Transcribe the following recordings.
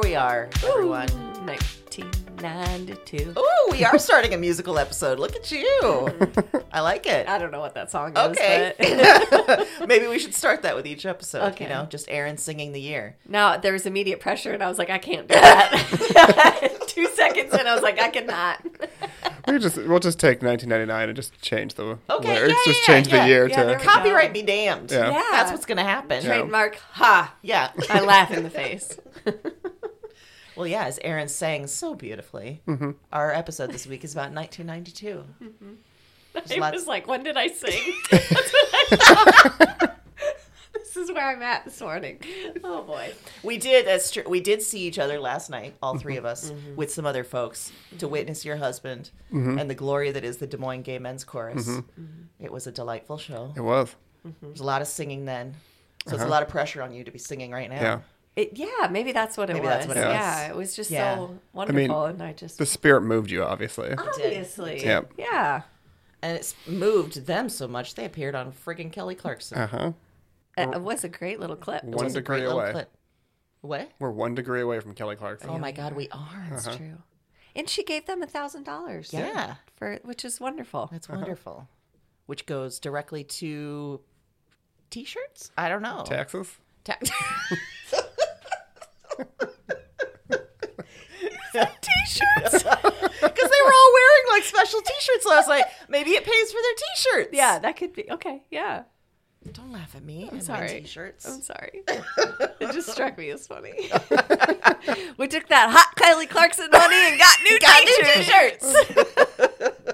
we are, everyone. 1992. Ooh, we are starting a musical episode. Look at you. I like it. I don't know what that song is. Okay. But... Maybe we should start that with each episode. Okay. You know, just Aaron singing the year. Now, there was immediate pressure, and I was like, I can't do that. 2 seconds in, I was like, I cannot. We'll just take 1999 and just change the Okay, lyrics. yeah, just yeah, change yeah. the year Yeah, there to. we Copyright be damned. Yeah. Yeah. That's what's going to happen. Trademark, ha. Yeah. I laugh in the face. Well, yeah, as Aaron sang so beautifully, our episode this week is about 1992. I was like, when did I sing? That's what I thought. This is where I'm at this morning. Oh, boy. We did see each other last night, all three of us, with some other folks, to witness your husband and the glory that is the Des Moines Gay Men's Chorus. It was a delightful show. It was. There's a lot of singing then. So it's a lot of pressure on you to be singing right now. Yeah. Maybe that's what it Maybe was. that's what it was. Yeah, it was just Yeah. so wonderful, and I just... The spirit moved you, obviously. Obviously. Yeah. Yeah. And it's moved them so much, they appeared on friggin' Kelly Clarkson. Uh-huh. It was a great little clip. It One was a great degree little away. clip. What? We're 1 degree away from Kelly Clarkson. Oh my God, we are. That's true. And she gave them $1,000. Yeah. Which is wonderful. That's wonderful. Which goes directly to T-shirts? I don't know. Taxes? T-shirts. Because they were all wearing like special T-shirts last night. Maybe it pays for their T-shirts. Yeah, that could be. Okay, yeah. Don't laugh at me. I'm and sorry. my T-shirts. I'm sorry. It just struck me as funny. We took that hot Kylie Clarkson money and got new T-shirts.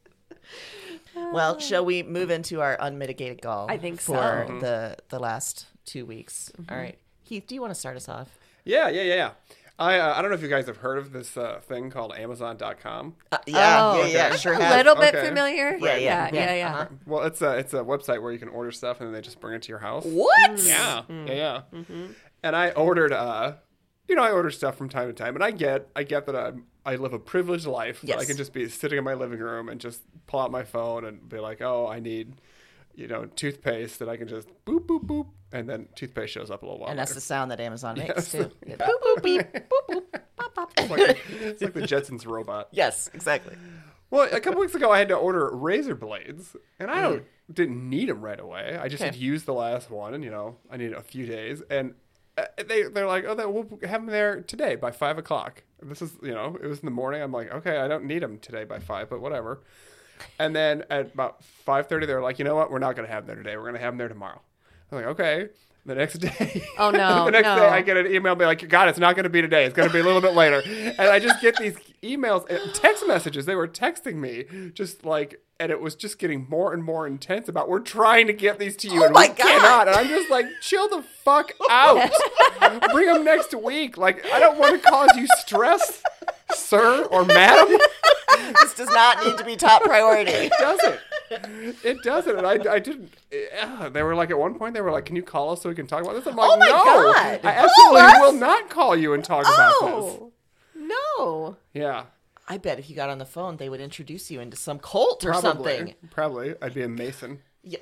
Well, shall we move into our unmitigated gall? I think so. For the last 2 weeks. All right. Heath, do you want to start us off? Yeah. I don't know if you guys have heard of this thing called Amazon.com. Yeah, sure A have. little bit Okay. familiar. Yeah. Yeah. Well, it's a website where you can order stuff and then they just bring it to your house. What? Yeah. And I ordered, I order stuff from time to time, and I get that I live a privileged life. Yes. I can just be sitting in my living room and just pull out my phone and be like, oh, I need, toothpaste, that I can just boop, boop, boop, and then toothpaste shows up a little while And that's later. the sound that Amazon makes, Yes. too. Yeah. Boop, boop, beep, boop, boop, pop, pop. It's like the Jetsons robot. Yes, exactly. Well, a couple weeks ago, I had to order razor blades, and I didn't need them right away. I just had used the last one, and, I needed a few days, and they're like, oh, we'll have them there today by 5 o'clock. This is, it was in the morning. I'm like, okay, I don't need them today by 5, but whatever. And then at about 5:30, they're like, you know what? We're not going to have them there today. We're going to have them there tomorrow. I'm like, okay. The next day, Oh, no. the next day I get an email be like, God, it's not going to be today. It's going to be a little bit later. And I just get these emails, text messages. They were texting me just like, and it was just getting more and more intense about, we're trying to get these to you and my we God. cannot. And I'm just like, chill the fuck out. Bring them next week. Like, I don't want to cause you stress, sir or madam. This does not need to be top priority. It doesn't. It doesn't. And I didn't. They were like, at one point, they were like, can you call us so we can talk about this? I'm like, Oh my no. God. I absolutely will not call you and talk about this. Oh, no. Yeah. I bet if you got on the phone, they would introduce you into some cult or something. Probably. I'd be a Mason. Yeah.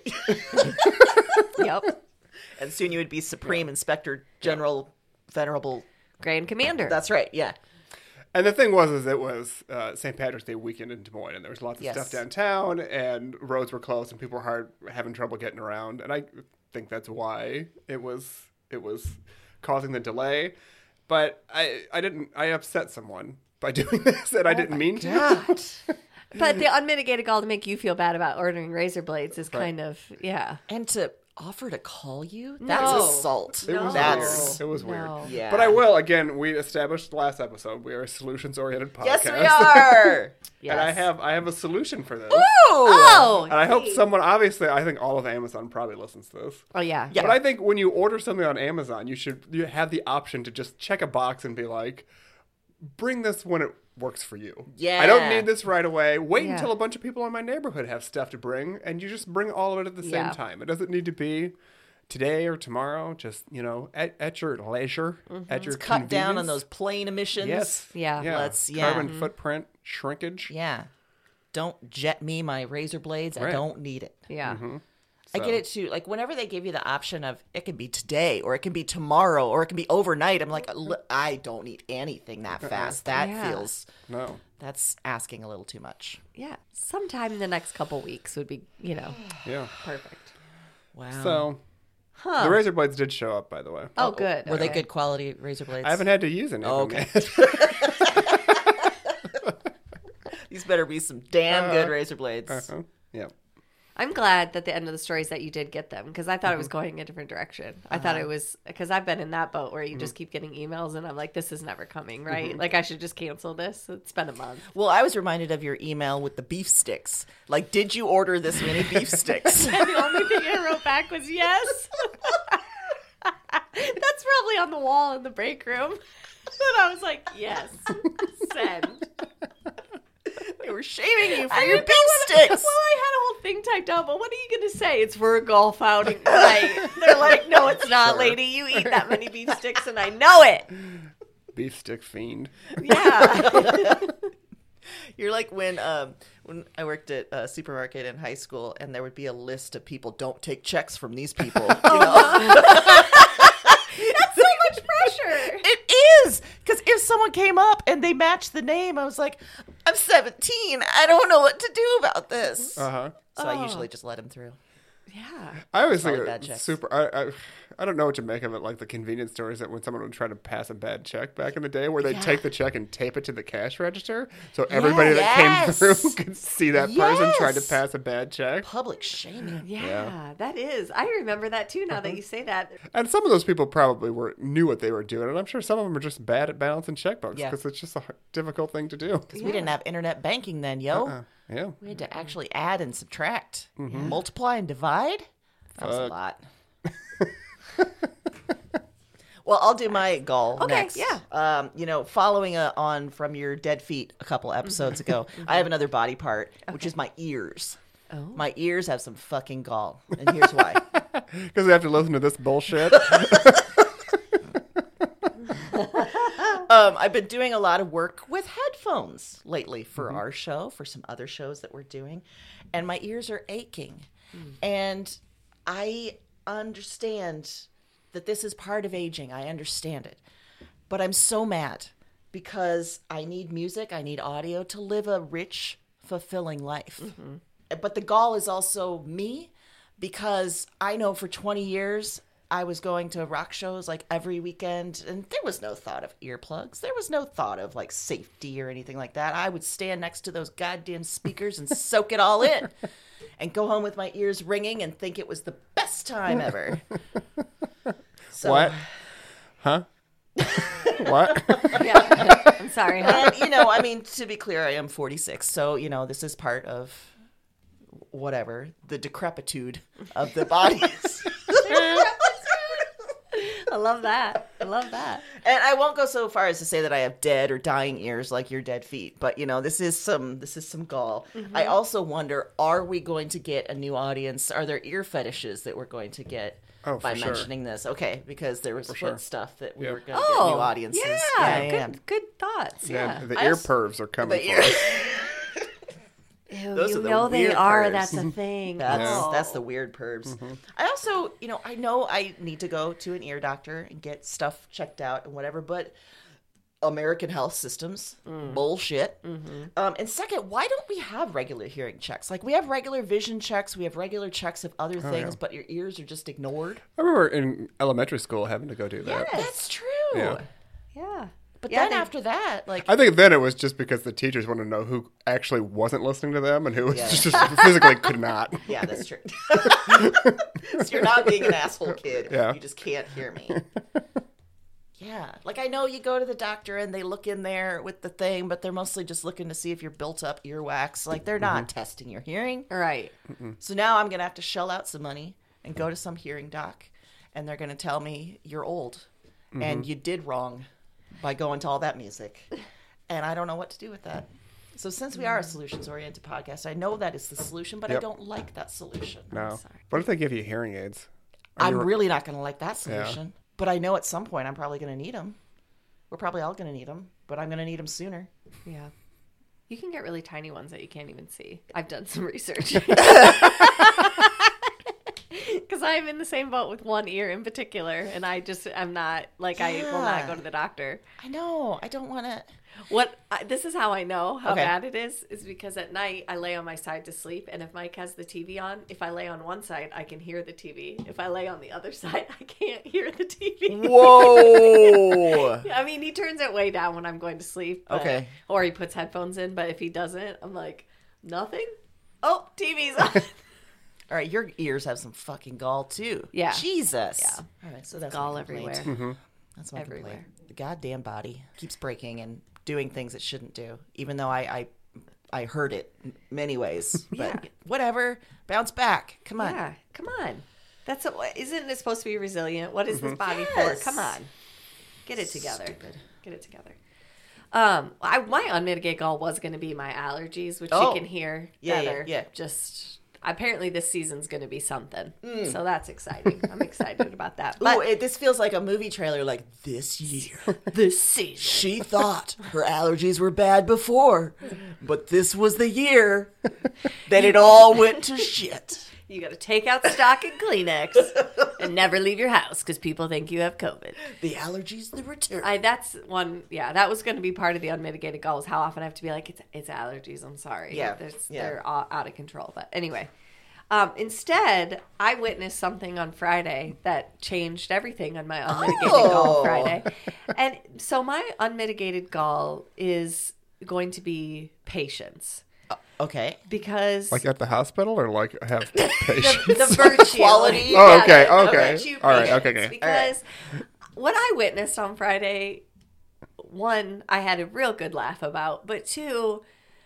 Yep. And soon you would be Supreme Inspector General Venerable. Grand Commander. That's right, yeah. And the thing was, it was St. Patrick's Day weekend in Des Moines, and there was lots of stuff downtown, and roads were closed, and people were having trouble getting around. And I think that's why it was causing the delay. But I upset someone by doing this, and I didn't mean to. But the unmitigated gall to make you feel bad about ordering razor blades is kind of, And to offer to call you? That's No. assault. It was That's weird. It was weird. No. Yeah. But I will, again, we established last episode, we are a solutions-oriented podcast. Yes, we are. Yes. And I have a solution for this. Oh. And I hope someone, obviously, I think all of Amazon probably listens to this. Oh, yeah. Yeah. But I think when you order something on Amazon, you have the option to just check a box and be like, bring this when it works for you. Yeah. I don't need this right away. Wait Yeah. until a bunch of people in my neighborhood have stuff to bring, and you just bring all of it at the same time. It doesn't need to be today or tomorrow. Just, at your leisure, at your Cut down on convenience. those plane emissions. Yes. Yeah. Let's- Carbon footprint shrinkage. Yeah. Don't jet me my razor blades. I Right. don't need it. Yeah. I get it too. Like whenever they give you the option of it can be today or it can be tomorrow or it can be overnight, I'm like, I don't need anything that fast. That feels that's asking a little too much. Yeah. Sometime in the next couple weeks would be, perfect. Wow. So the razor blades did show up, by the way. Oh, good. Were they good quality razor blades? I haven't had to use any of them yet. These better be some damn good razor blades. Yeah. I'm glad that the end of the story is that you did get them because I thought it was going a different direction. I thought it was because I've been in that boat where you just keep getting emails and I'm like, this is never coming, right? Like I should just cancel this. It's been a month. Well, I was reminded of your email with the beef sticks. Like, did you order this many beef sticks? And the only thing I wrote back was yes. That's probably on the wall in the break room. And I was like, yes, send. They were shaming you for your beef sticks. Well, I had a whole thing typed out, but what are you going to say? It's for a golf outing. Right. They're like, no, it's not, lady. You eat that many beef sticks, and I know it. Beef stick fiend. Yeah. You're like when I worked at a supermarket in high school, and there would be a list of people, don't take checks from these people. You know? That's so much pressure. It is. Because if someone came up and they matched the name, I was like, I'm 17. I don't know what to do about this. So I usually just let them through. Yeah. I always think bad it's checks. super. I don't know what to make of it. Like the convenience stores that when someone would try to pass a bad check back in the day, where they'd take the check and tape it to the cash register, so everybody that came through could see that person trying to pass a bad check. Public shaming. Yeah, that is. I remember that too. Now that you say that. And some of those people probably knew what they were doing, and I'm sure some of them are just bad at balancing checkbooks because it's just a difficult thing to do. Because we didn't have internet banking then, yo. Yeah. We had to actually add and subtract, multiply and divide. That was a lot. Well, I'll do my goal next. Yeah. Following on from your dead feet a couple episodes ago, I have another body part, which is my ears. Oh. My ears have some fucking gall, and here's why. Because they have to listen to this bullshit. I've been doing a lot of work with headphones lately for our show, for some other shows that we're doing, and my ears are aching. And I understand that this is part of aging. I understand it. But I'm so mad because I need music, I need audio to live a rich, fulfilling life. But the gall is also me because I know for 20 years I was going to rock shows like every weekend and there was no thought of earplugs. There was no thought of like safety or anything like that. I would stand next to those goddamn speakers and soak it all in and go home with my ears ringing and think it was the best time ever. So, what? Huh? What? Yeah. I'm sorry. Huh? And, to be clear, I am 46. So, this is part of whatever, the decrepitude of the bodies. I love that. And I won't go so far as to say that I have dead or dying ears like your dead feet, but this is some gall. I also wonder, are we going to get a new audience? Are there ear fetishes that we're going to get by mentioning this? Okay, because there was foot stuff that we were going to get new audiences. Yeah. Good thoughts. Yeah. The ear pervs are coming for us. Ew, those are the weird they are. pervs. That's a thing. That's the weird pervs. I also, I know I need to go to an ear doctor and get stuff checked out and whatever, but American health systems, bullshit. And second, why don't we have regular hearing checks? Like we have regular vision checks, we have regular checks of other things, but your ears are just ignored. I remember in elementary school having to go do that. Yes. That's true. Yeah. But then after that, I think then it was just because the teachers wanted to know who actually wasn't listening to them and who just physically could not. Yeah, that's true. So you're not being an asshole kid. Yeah. You just can't hear me. Yeah. Like I know you go to the doctor and they look in there with the thing, but they're mostly just looking to see if you're built up earwax. Like they're not testing your hearing. Right. So now I'm going to have to shell out some money and go to some hearing doc and they're going to tell me you're old and you did wrong by going to all that music. And I don't know what to do with that. So since we are a solutions-oriented podcast, I know that is the solution, but I don't like that solution. No. What if they give you hearing aids? I'm really not going to like that solution. Yeah. But I know at some point I'm probably going to need them. We're probably all going to need them, but I'm going to need them sooner. Yeah. You can get really tiny ones that you can't even see. I've done some research. because I'm in the same boat with one ear in particular, and I'm not, like, I will not go to the doctor. I know. I don't want to. This is how I know how Okay. bad it is because at night I lay on my side to sleep, and if Mike has the TV on, if I lay on one side, I can hear the TV. If I lay on the other side, I can't hear the TV. Whoa. I mean, he turns it way down when I'm going to sleep. But, Okay. Or he puts headphones in, but if he doesn't, I'm like, nothing? Oh, TV's on. All right, your ears have some fucking gall too. Yeah. Jesus. Yeah. All right, so that's Gall my complaint. everywhere. That's my Everywhere. complaint. The goddamn body keeps breaking and doing things it shouldn't do, even though I heard it in many ways. But Yeah. whatever, bounce back. Come on. Yeah, come on. Isn't it supposed to be resilient? What is this body Yes. for? Come on. Get it together. Stupid. Get it together. My unmitigated goal was going to be my allergies, which Oh. you can hear Yeah, that are yeah. just apparently this season's going to be something. So that's exciting. I'm excited about that. But Ooh, this feels like a movie trailer. Like, this year, this season. she thought her allergies were bad before, but this was the year that it all went to shit. You got to take out stock and Kleenex and never leave your house because people think you have COVID. The allergies, the return. That's one. Yeah, that was going to be part of the unmitigated goals. How often I have to be like, it's allergies. I'm sorry. Yeah, They're all out of control. But anyway, instead, I witnessed something on Friday that changed everything on my unmitigated goal Friday. And so my unmitigated goal is going to be patience. Okay. Because Like at the hospital or like have patience? the virtue Quality. Oh, okay, the okay. virtue All right, patience. okay, okay. Because what I witnessed on Friday, one, I had a real good laugh about, but two,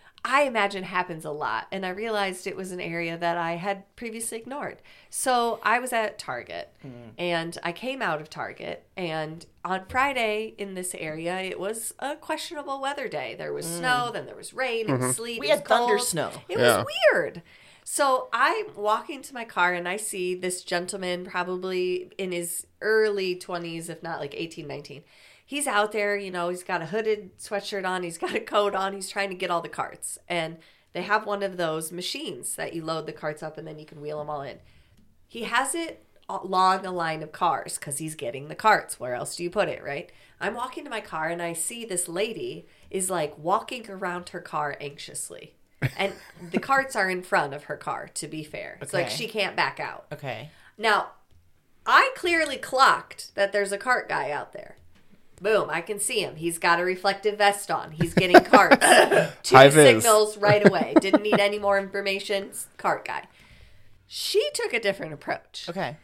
I imagine happens a lot, and I realized it was an area that I had previously ignored. So I was at Target, and I came out of Target, and on Friday in this area, it was a questionable weather day. There was snow, then there was rain, it was sleet, We it was had thunder cold. snow. It Yeah. was weird. So I'm walking to my car, and I see this gentleman probably in his early 20s, if not like 18, 19. He's out there, he's got a hooded sweatshirt on, he's got a coat on, he's trying to get all the carts. And they have one of those machines that you load the carts up and then you can wheel them all in. He has it along a line of cars because he's getting the carts. Where else do you put it, right? I'm walking to my car and I see this lady is like walking around her car anxiously. And the carts are in front of her car, to be fair. It's like Okay. she can't back out. Okay. Now, I clearly clocked that there's a cart guy out there. Boom, I can see him. He's got a reflective vest on. He's getting carts. Two High vis. signals right away. Didn't need any more information. Cart guy. She took a different approach. Okay.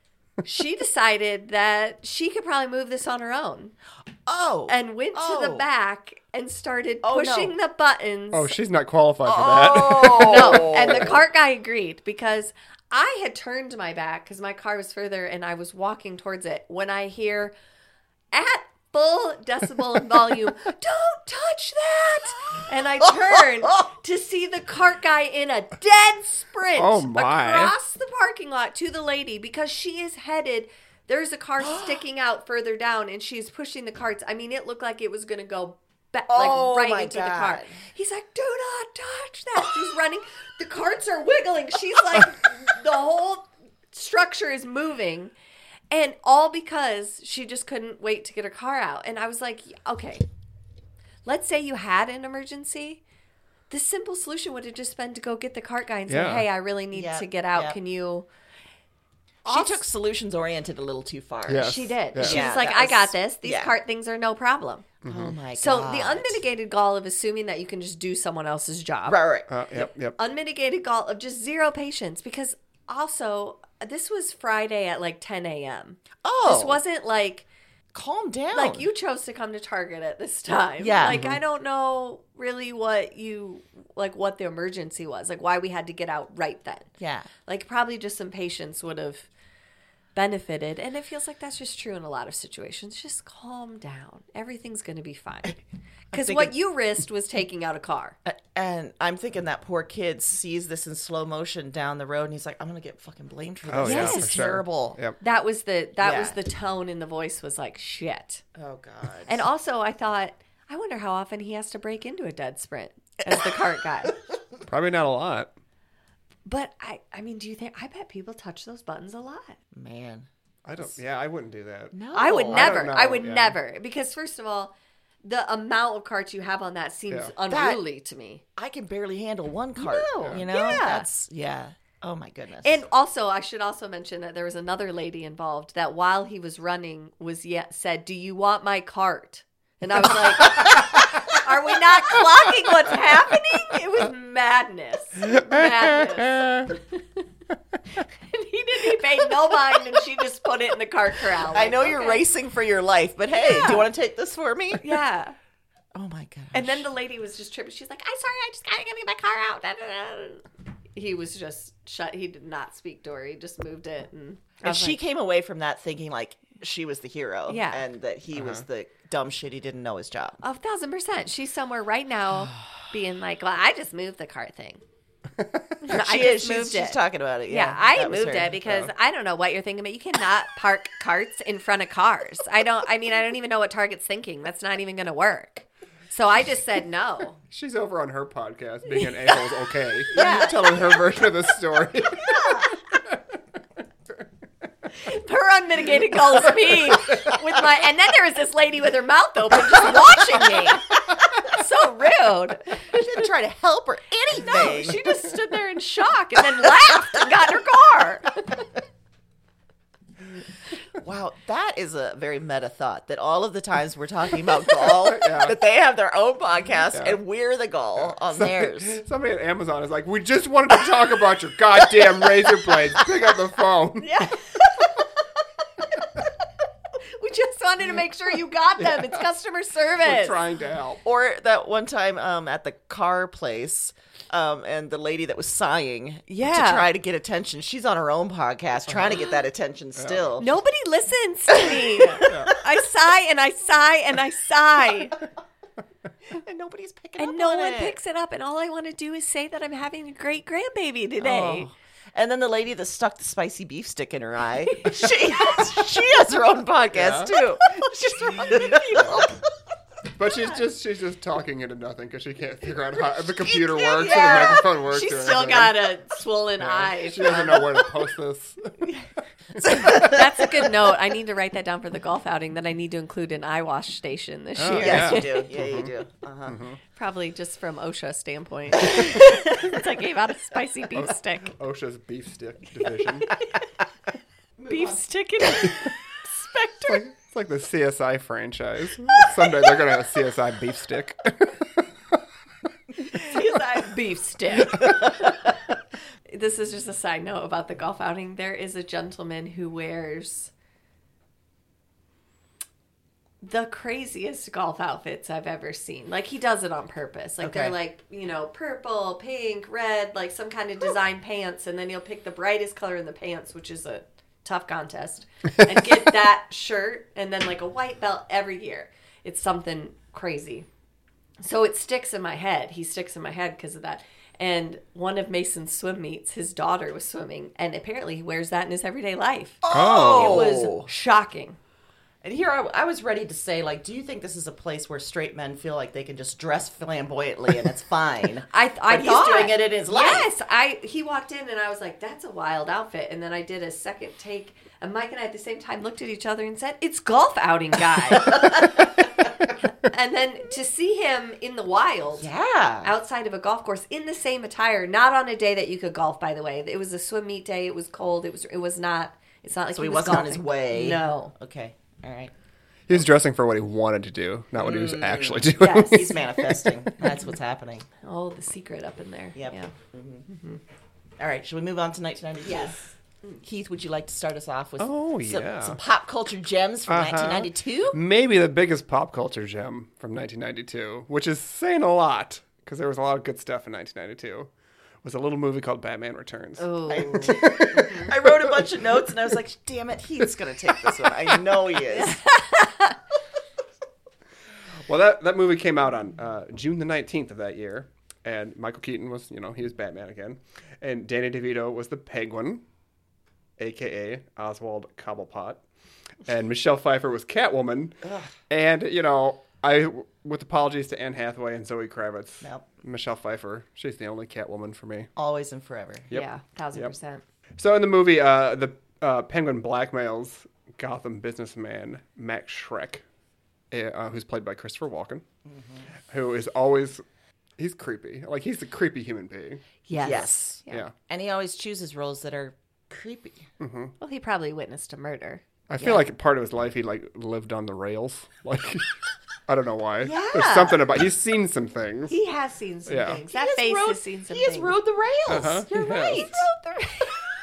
She decided that she could probably move this on her own Oh. and went to the Oh. back and started Oh, no. pushing the buttons. Oh, she's not qualified for that. Oh. No, and the cart guy agreed because I had turned my back because my car was further and I was walking towards it when I hear at full decibel and volume, "Don't touch that!" And I turn to see the cart guy in a dead sprint Oh, my. across the parking lot to the lady because she is headed. There's a car sticking out further down and she's pushing the carts. I mean, it looked like it was going to go Oh, right my into the car. God. He's like, "Do not touch that." She's running. The carts are wiggling. She's like, the whole structure is moving. And all because she just couldn't wait to get her car out. And I was like, okay, let's say you had an emergency. The simple solution would have just been to go get the cart guy and say, Yeah. "Hey, I really need Yep, to get out. yep. Can you?" She took solutions oriented a little too far. Yes. She did. Yeah. She Yeah, was like, that "I was- got this. These yeah. cart things are no problem." Oh my So god. the unmitigated gall of assuming that you can just do someone else's job. Right. Yep. Unmitigated gall of just zero patience because also this was Friday at like 10 a.m. Oh. This wasn't like Calm down. like you chose to come to Target at this time. Yeah. Like I don't know really what the emergency was, like why we had to get out right then. Yeah. Like probably just some patience would have benefited. And it feels like that's just true in a lot of situations. Just calm down. Everything's going to be fine. Because thinking- what you risked was taking out a car. And I'm thinking that poor kid sees this in slow motion down the road, and he's like, "I'm gonna get fucking blamed for this. Oh, yeah, Yes. This for is sure. terrible." Yep. That was the Yeah. was the tone in the voice was like shit. Oh god. And also I thought, I wonder how often he has to break into a dead sprint as the cart guy. Probably not a lot. But I mean, do you think? I bet people touch those buttons a lot. Man. I don't. Yeah, I wouldn't do that. No. I would never. know, I would yeah. never. Because first of all, the amount of carts you have on that seems unruly to me. I can barely handle one cart. No. You know? Yeah. That's, oh my goodness. And also, I should also mention that there was another lady involved that while he was running said, "Do you want my cart?" And I was like, "Are we not clocking what's happening?" It was madness. Madness. And he paid no mind, and she just put it in the cart corral. I know you're racing for your life, but hey, do you want to take this for me? Yeah. Oh my gosh. And then the lady was just tripping. She's like, "I'm sorry, I just gotta get my car out." Da, da, da. He was just shut. He did not speak to her. He just moved it. And she came away from that thinking like she was the hero. Yeah. And that he was the dumb shit. He didn't know his job. 1,000%. She's somewhere right now being like, "Well, I just moved the cart thing." She's talking about it. Yeah, I moved it because I don't know what you're thinking, but you cannot park carts in front of cars. I don't even know what Target's thinking. That's not even going to work. So I just said no. She's over on her podcast, being an a-hole's okay. Yeah. Telling her version of the story. Her unmitigated goal is me with my, and then there was this lady with her mouth open just watching me. So rude. She didn't try to help or anything. No, she just stood there in shock and then laughed and got in her car. Wow, that is a very meta thought. That all of the times we're talking about gall, that they have their own podcast and we're the gall on theirs. Somebody at Amazon is like, "We just wanted to talk about your goddamn razor blades. Pick up the phone." Yeah. We just wanted to make sure you got them. It's customer service. We're trying to help. Or that one time at the car place, and the lady that was sighing to try to get attention. She's on her own podcast trying to get that attention still. Nobody listens to me. I sigh and I sigh and I sigh. And nobody's picking up And no on one it. picks it up. And all I want to do is say that I'm having a great grandbaby today. Oh. And then the lady that stuck the spicy beef stick in her eye, she has her own podcast too. She's wrong with people. But she's just talking into nothing because she can't figure out how the computer works or the microphone works. She's or still anything. got a swollen eye. She doesn't know where to post this. That's a good note. I need to write that down for the golf outing that I need to include an eye wash station this year. Yes, you do. Yeah, you do. Probably just from OSHA standpoint. Since I gave out a spicy beef stick. OSHA's beef stick division. Beef stick and Spectre. It's like the CSI franchise. Someday they're going to have a CSI beef stick. CSI beef stick. This is just a side note about the golf outing. There is a gentleman who wears the craziest golf outfits I've ever seen. Like, he does it on purpose. Like, they're like, purple, pink, red, like some kind of design pants. And then he'll pick the brightest color in the pants, which is a tough contest, and get that shirt and then like a white belt every year. It's something crazy. So it sticks in my head. He sticks in my head because of that. And one of Mason's swim meets, his daughter was swimming, and apparently he wears that in his everyday life. Oh. It was shocking. And here I was ready to say, like, do you think this is a place where straight men feel like they can just dress flamboyantly and it's fine? I but he's thought doing it in his life. Yes, he walked in and I was like, that's a wild outfit. And then I did a second take, and Mike and I at the same time looked at each other and said, "It's golf outing guy." And then to see him in the wild, outside of a golf course in the same attire, not on a day that you could golf, by the way. It was a swim meet day. It was cold. It was not. It's not like So he he was wasn't on golfing. his way. No. Okay. All right. He was dressing for what he wanted to do, not what he was actually doing. Yes. He's manifesting. That's what's happening. Oh, the secret up in there. Yep. Yeah. All right. Should we move on to 1992? Yes. Keith, would you like to start us off with some pop culture gems from 1992? Maybe the biggest pop culture gem from 1992, which is saying a lot because there was a lot of good stuff in 1992, was a little movie called Batman Returns. Oh. I wrote a bunch of notes and I was like, damn it, Heath's going to take this one. I know he is. Well, that movie came out on June the 19th of that year, and Michael Keaton was, he was Batman again, and Danny DeVito was the Penguin, a.k.a. Oswald Cobblepot, and Michelle Pfeiffer was Catwoman, and, with apologies to Anne Hathaway and Zoe Kravitz, Nope. Michelle Pfeiffer, she's the only Catwoman for me. Always and forever. Yep. Yeah, 1,000%. So in the movie, the Penguin blackmails Gotham businessman Max Schreck, who's played by Christopher Walken, who is always, he's creepy. Like, he's a creepy human being. Yes. Yeah. And he always chooses roles that are creepy. Well, he probably witnessed a murder. I feel like part of his life he like lived on the rails. Like, I don't know why. Yeah. There's something about, he's seen some things. He has seen some Yeah. things. That face has seen some He things. has rode the rails. You're He has. right. He rode the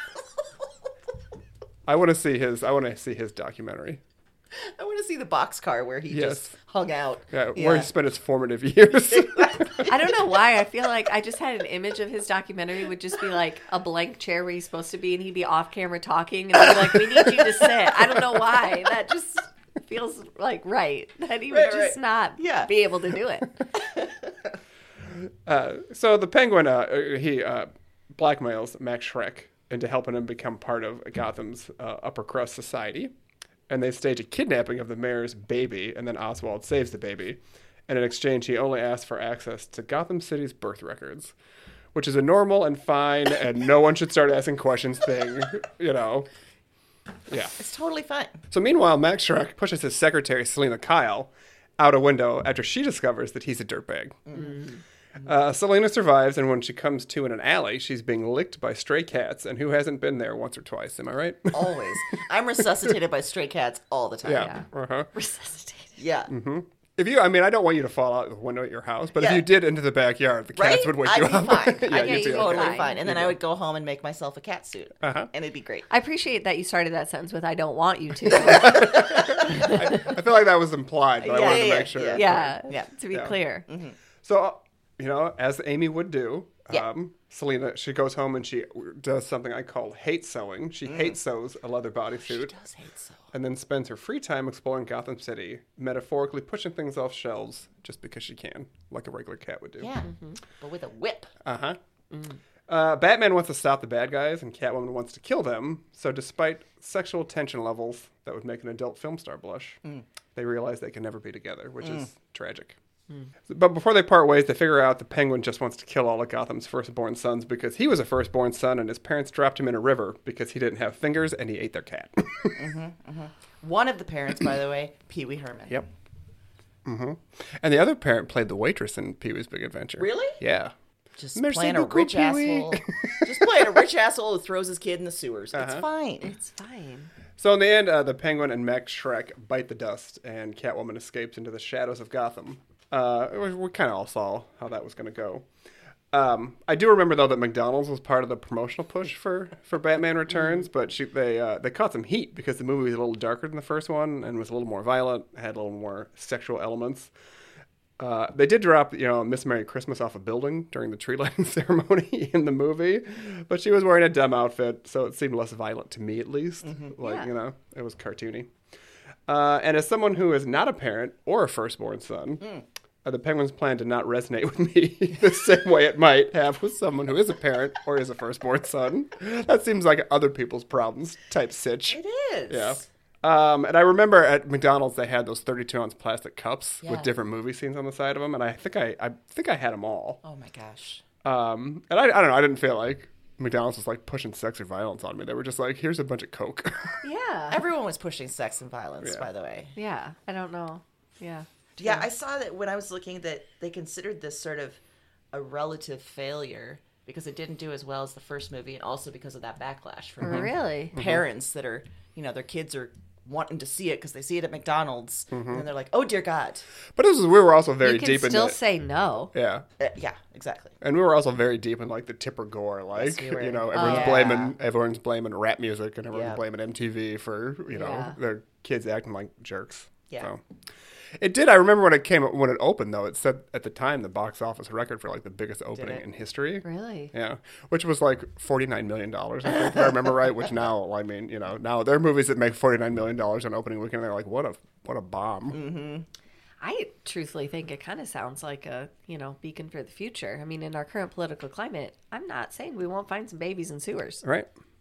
I want to see his documentary. I want to see the boxcar where he just hung out. Yeah, where he spent his formative years. I don't know why. I feel like I just had an image of his documentary would just be like a blank chair where he's supposed to be, and he'd be off camera talking, and they'd be like, "We need you to sit." I don't know why. That just feels like right. That he would just not be able to do it. So the Penguin, he blackmails Max Schreck into helping him become part of Gotham's upper crust society. And they stage a kidnapping of the mayor's baby, and then Oswald saves the baby. And in exchange, he only asks for access to Gotham City's birth records, which is a normal and fine and no one should start asking questions thing, you know. Yeah. It's totally fine. So meanwhile, Max Schreck pushes his secretary, Selena Kyle, out a window after she discovers that he's a dirtbag. Selena survives, and when she comes to in an alley, she's being licked by stray cats, and who hasn't been there once or twice? Am I right? Always. I'm resuscitated by stray cats all the time. Yeah. Uh-huh. Resuscitated. Yeah. If you, I mean, I don't want you to fall out the window at your house, but if Yeah. you did into the backyard, the cats Right? would wake I'd you be up. fine. Yeah, I'd you'd be be Totally okay. fine. And then I would go home and make myself a cat suit. And it'd be great. I appreciate that you started that sentence with "I don't want you to." I feel like that was implied, but I wanted to make sure. yeah. Yeah, to be Yeah. clear. So, you know, as Amy would do, Yeah. Selena, she goes home and she does something I call hate sewing. She hate sews a leather bodysuit Does hate so. and then spends her free time exploring Gotham City, metaphorically pushing things off shelves just because she can, like a regular cat would do. Yeah. But with a whip. Uh-huh. Batman wants to stop the bad guys, and Catwoman wants to kill them. So despite sexual tension levels that would make an adult film star blush, they realize they can never be together, which is tragic. But before they part ways, they figure out the Penguin just wants to kill all of Gotham's firstborn sons because he was a firstborn son, and his parents dropped him in a river because he didn't have fingers, and he ate their cat. One of the parents, by the way, Pee Wee Herman. Yep. And the other parent played the waitress in Pee-wee's Big Adventure. Really? Yeah. Just Merci playing a beaucoup, rich Pee-wee. asshole. Just playing a rich asshole who throws his kid in the sewers. It's fine. It's fine. So in the end, the Penguin and Max Schreck bite the dust, and Catwoman escapes into the shadows of Gotham. We kind of all saw how that was going to go. I do remember though that McDonald's was part of the promotional push for Batman Returns, but they caught some heat because the movie was a little darker than the first one and was a little more violent, had a little more sexual elements. They did drop, Miss Merry Christmas off a building during the tree lighting ceremony in the movie, but she was wearing a dumb outfit, so it seemed less violent to me at least. It was cartoony. And as someone who is not a parent or a firstborn son, the Penguin's plan did not resonate with me the same way it might have with someone who is a parent or is a firstborn son. That seems like other people's problems type sitch. It is. Yeah. And I remember at McDonald's they had those 32-ounce plastic cups with different movie scenes on the side of them, and I think I had them all. Oh my gosh. And I don't know. I didn't feel like McDonald's was like pushing sex or violence on me. They were just like, here's a bunch of Coke. Yeah. Everyone was pushing sex and violence, Yeah. by the way. Yeah. I don't know. Yeah. Yeah, I saw that when I was looking that they considered this sort of a relative failure because it didn't do as well as the first movie, and also because of that backlash from Really? parents that are, their kids are wanting to see it because they see it at McDonald's, and then they're like, "Oh dear God!" But we were also very You can deep in still it. say no. Yeah. Yeah, exactly. And we were also very deep in like the Tipper Gore, like we were. everyone's blaming rap music and everyone's Yeah. blaming MTV for Yeah. their kids acting like jerks. Yeah. So. It did. I remember when it opened though. It said at the time the box office record for like the biggest opening it? in history. Really? Yeah, which was like $49 million. I think if I remember right. Which now, I mean, now there are movies that make $49 million on opening weekend. And they're like, what a bomb. I truthfully think it kind of sounds like a, beacon for the future. I mean, in our current political climate, I'm not saying we won't find some babies in sewers. Right.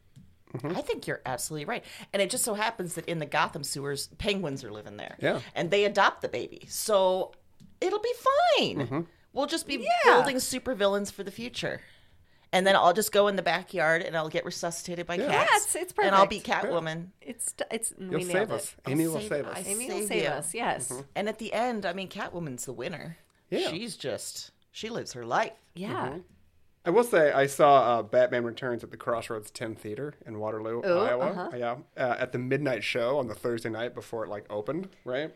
I think you're absolutely right. And it just so happens that in the Gotham sewers, penguins are living there. Yeah. And they adopt the baby. So it'll be fine. We'll just be building supervillains for the future. And then I'll just go in the backyard and I'll get resuscitated by cats. Yeah, it's perfect. And I'll be Catwoman. You'll save us. Amy will save us. Amy will save us, yes. And at the end, I mean, Catwoman's the winner. Yeah. She lives her life. Yeah. I will say I saw Batman Returns at the Crossroads 10 Theater in Waterloo, Iowa. Yeah, at the midnight show on the Thursday night before it opened, right?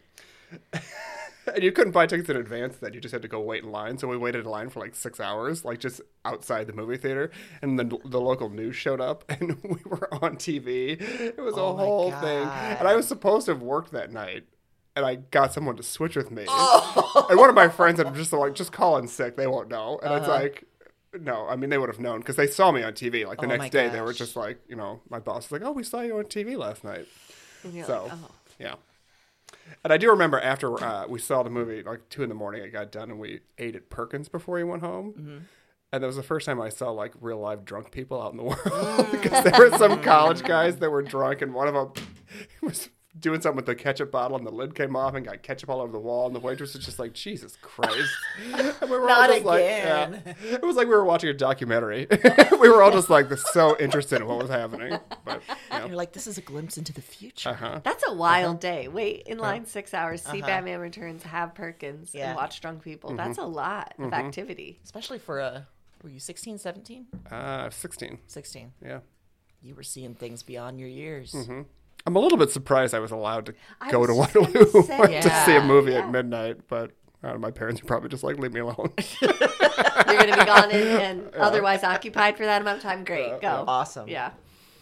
And you couldn't buy tickets in advance then. You just had to go wait in line. So we waited in line for 6 hours, just outside the movie theater. And then the local news showed up and we were on TV. It was a whole thing. And I was supposed to have worked that night. And I got someone to switch with me. And one of my friends had just call in sick. They won't know. And it's no, I mean, they would have known because they saw me on TV. The next day, they were just my boss was like, oh, we saw you on TV last night. So, yeah. And I do remember after we saw the movie, 2 a.m, it got done, and we ate at Perkins before we went home. Mm-hmm. And that was the first time I saw real live drunk people out in the world because there were some college guys that were drunk, and one of them was doing something with the ketchup bottle, and the lid came off and got ketchup all over the wall, and the waitress was just like, Jesus Christ. And we were Not all just again. It was like we were watching a documentary. We were all just so interested in what was happening. But You're like, this is a glimpse into the future. Uh-huh. That's a wild day. Wait in line 6 hours, see Batman Returns, have Perkins, and watch drunk people. That's a lot of activity. Especially for were you 16, 17? 16. 16. Yeah. You were seeing things beyond your years. Mm-hmm. I'm a little bit surprised I was allowed to go to Waterloo to see a movie at midnight, but my parents are probably just leave me alone. You're going to be gone and otherwise occupied for that amount of time. Great, go. Awesome. Yeah.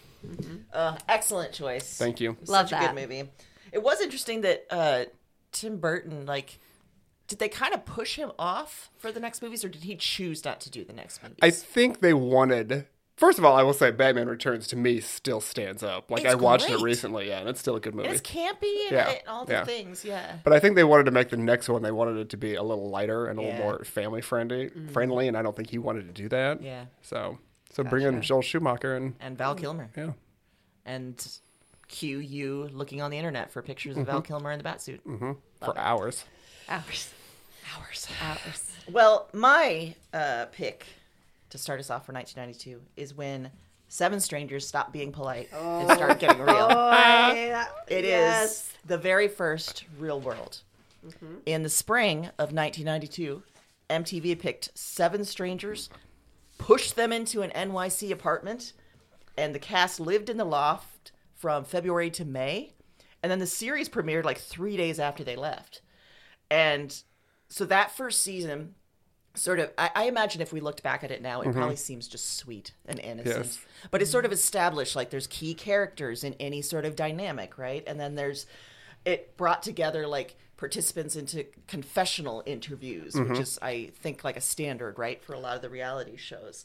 Excellent choice. Thank you. Love Such a that. good movie. It was interesting that Tim Burton, did they kind of push him off for the next movies, or did he choose not to do the next movies? I think they wanted... First of all, I will say Batman Returns to me still stands up. I watched it recently, and it's still a good movie. And it's campy and all the things, But I think they wanted to make the next one, they wanted it to be a little lighter and a little more family friendly, and I don't think he wanted to do that. Yeah. So bring in Joel Schumacher and Val Kilmer. Yeah. And cue you looking on the internet for pictures of Val Kilmer in the batsuit. Mm-hmm. For hours. Hours. Well, my pick to start us off for 1992 is when 7 strangers stopped being polite and started getting real. It is the very first Real World. Mm-hmm. In the spring of 1992, MTV picked 7 strangers, pushed them into an NYC apartment, and the cast lived in the loft from February to May. And then the series premiered 3 days after they left. And so that first season... sort of, I imagine if we looked back at it now, it probably seems just sweet and innocent. Yes. But it's sort of established, there's key characters in any sort of dynamic, right? And then it brought together, participants into confessional interviews, which is, I think, a standard, right, for a lot of the reality shows.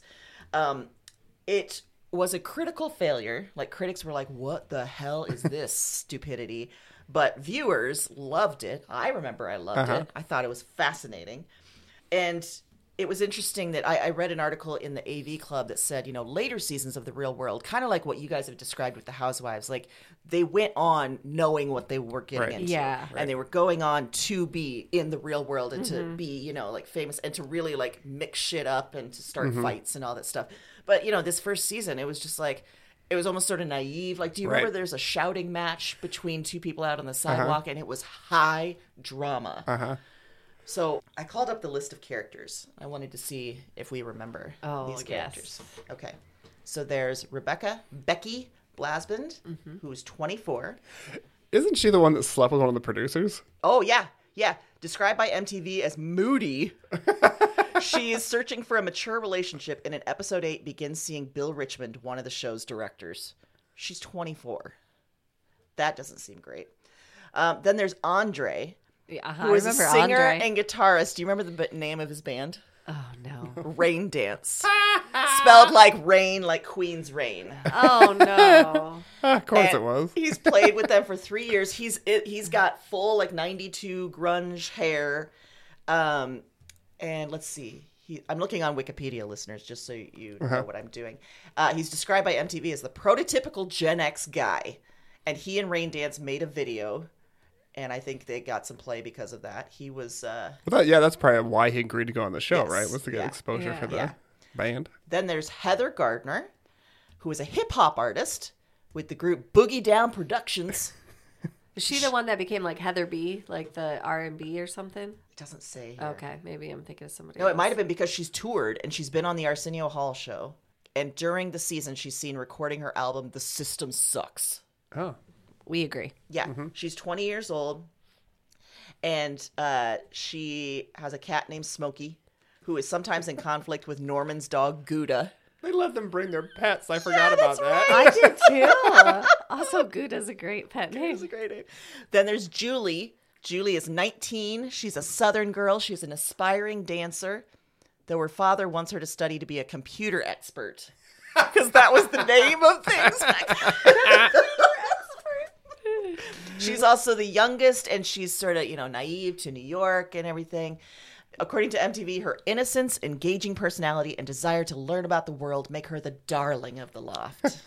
It was a critical failure. Critics were like, what the hell is this stupidity? But viewers loved it. I remember I loved it. I thought it was fascinating. And it was interesting that I read an article in the AV Club that said, later seasons of The Real World, kind of like what you guys have described with The Housewives, they went on knowing what they were getting into. Yeah. And they were going on to be in the real world and to be, famous and to really, mix shit up and to start fights and all that stuff. But, this first season, it was just it was almost sort of naive. Do you remember there's a shouting match between 2 people out on the sidewalk and it was high drama. Uh-huh. So I called up the list of characters. I wanted to see if we remember these characters. Yes. Okay. So there's Becky Blasband, who's 24. Isn't she the one that slept with one of the producers? Oh, yeah. Yeah. Described by MTV as moody. She is searching for a mature relationship and in episode 8 begins seeing Bill Richmond, one of the show's directors. She's 24. That doesn't seem great. Then there's Andre. Who is a singer and guitarist. Do you remember the name of his band? Oh, no. Rain Dance. Spelled like rain, like Queen's Rain. Oh, no. Of course it was. He's played with them for 3 years. He's got full 92 grunge hair. And let's see. I'm looking on Wikipedia, listeners, just so you know what I'm doing. He's described by MTV as the prototypical Gen X guy. And he and Rain Dance made a video, and I think they got some play because of that. He was... that's probably why he agreed to go on the show, Yes. right? Was to get Yeah. exposure for the Yeah. band. Then there's Heather Gardner, who is a hip-hop artist with the group Boogie Down Productions. Is she the one that became like Heather B, like the R&B or something? It doesn't say here. Okay, maybe I'm thinking of somebody No, else. it might have been because she's toured, and she's been on the Arsenio Hall show. And during the season, she's seen recording her album, The System Sucks. Oh. We agree. Yeah, she's 20 years old, and she has a cat named Smokey, who is sometimes in conflict with Norman's dog, Gouda. They let them bring their pets. I forgot about that. I did too. Also, Gouda's a great pet name. It's a great name. Then there's Julie. Julie is 19. She's a Southern girl. She's an aspiring dancer, though her father wants her to study to be a computer expert. Because that was the name of things back then. She's also the youngest, and she's sort of, naive to New York and everything. According to MTV, her innocence, engaging personality, and desire to learn about the world make her the darling of the loft.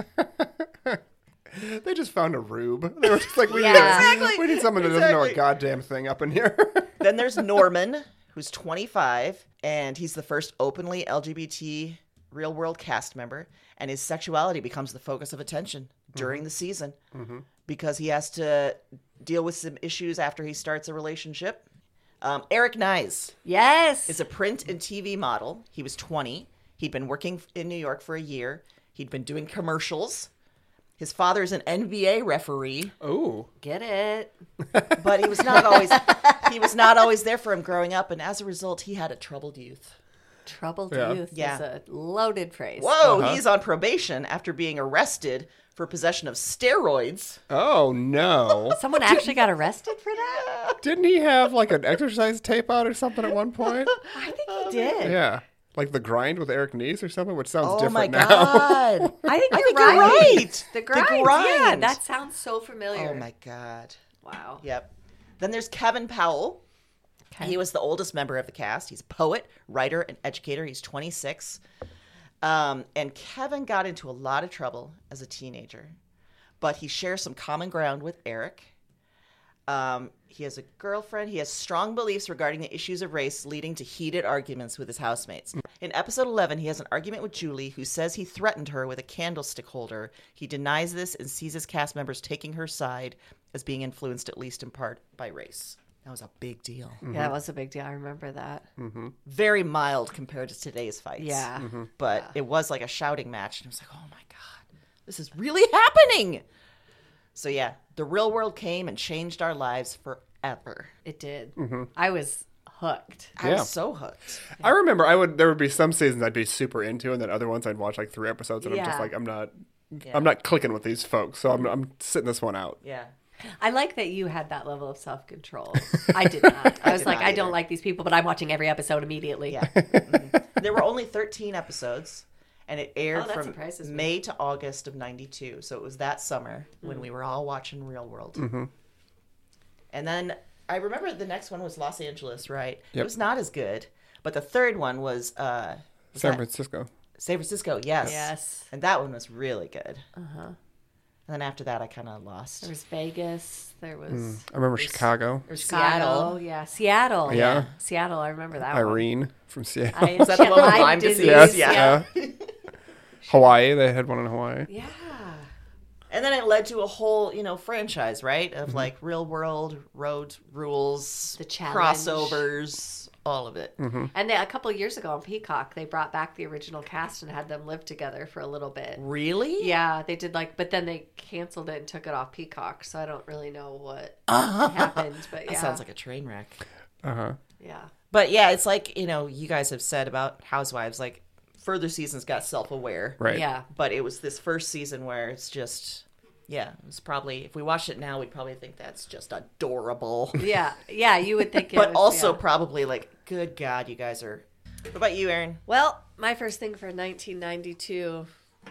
They just found a rube. They were just like, we Exactly. need someone that doesn't know a Exactly. goddamn thing up in here. Then there's Norman, who's 25, and he's the first openly LGBT Real World cast member, and his sexuality becomes the focus of attention during the season because he has to deal with some issues after he starts a relationship. Eric Nyes Yes. is a print and TV model. He was 20. He'd been working in New York for a year. He'd been doing commercials. His father's an NBA referee, Oh. Get it. but he was not always there for him growing up, and as a result, he had a troubled youth. Troubled Yeah. youth Yeah. is a loaded phrase. Whoa, he's on probation after being arrested for possession of steroids. Oh, no. Someone actually got arrested for that? Didn't he have like an exercise tape out or something at one point? I think he did. Yeah. Like The Grind with Eric Nies or something, which sounds Oh different my now. God. I think I you're think you're right. right. The The grind. Yeah, Grind. that sounds so familiar. Oh my God. Wow. Yep. Then there's Kevin Powell. Okay. He was the oldest member of the cast. He's a poet, writer, and educator. He's 26. And Kevin got into a lot of trouble as a teenager, but he shares some common ground with Eric. He has a girlfriend. He has strong beliefs regarding the issues of race, leading to heated arguments with his housemates. In episode 11, he has an argument with Julie, who says he threatened her with a candlestick holder. He denies this and sees his cast members taking her side as being influenced, at least in part, by race. That was a big deal. Yeah, that was a big deal. I remember that. Very mild compared to today's fights. Yeah. But it was like a shouting match. And it was like, oh my God, this is really happening. So yeah, the real world came and changed our lives forever. It did. I was hooked. I Yeah. was so hooked. I remember there would be some seasons I'd be super into, and then other ones I'd watch like 3 episodes, and I'm just Yeah. like, I'm not clicking with these folks, so I'm sitting this one out. Yeah. I like that you had that level of self-control. I did not. I was did like, not I don't either. like these people, but I'm watching every episode immediately. Yeah. Mhm. There were only 13 episodes, and it aired Oh, that from surprises me. May to August of '92. So it was that summer when we were all watching Real World. And then I remember the next one was Los Angeles, right? It Yep. was not as good, but the third one was San Francisco. San Francisco. Yes. Yes. And that one was really good. And then after that, I kind of lost. There was Vegas. There was I remember Chicago. Or Seattle. Yeah, Seattle. Yeah. Seattle. I remember that one. Irene from Seattle. Is that the one with Lyme disease? Yes, Yeah. Hawaii. They had one in Hawaii. Yeah. And then it led to a whole, franchise, right? Of like Real World, Road Rules, The Challenge. crossovers, all of it. And a couple of years ago on Peacock, they brought back the original cast and had them live together for a little bit. Really? Yeah, they did but then they canceled it and took it off Peacock, so I don't really know what happened. But yeah. That sounds like a train wreck. Yeah. But yeah, it's like, you guys have said about Housewives, like further seasons got self-aware. Right. Yeah. But it was this first season where it's just, it was probably, if we watched it now, we'd probably think that's just adorable. Yeah. Yeah, you would think it But was, also yeah. probably like, good God, you guys are. What about you, Erin? Well, my first thing for 1992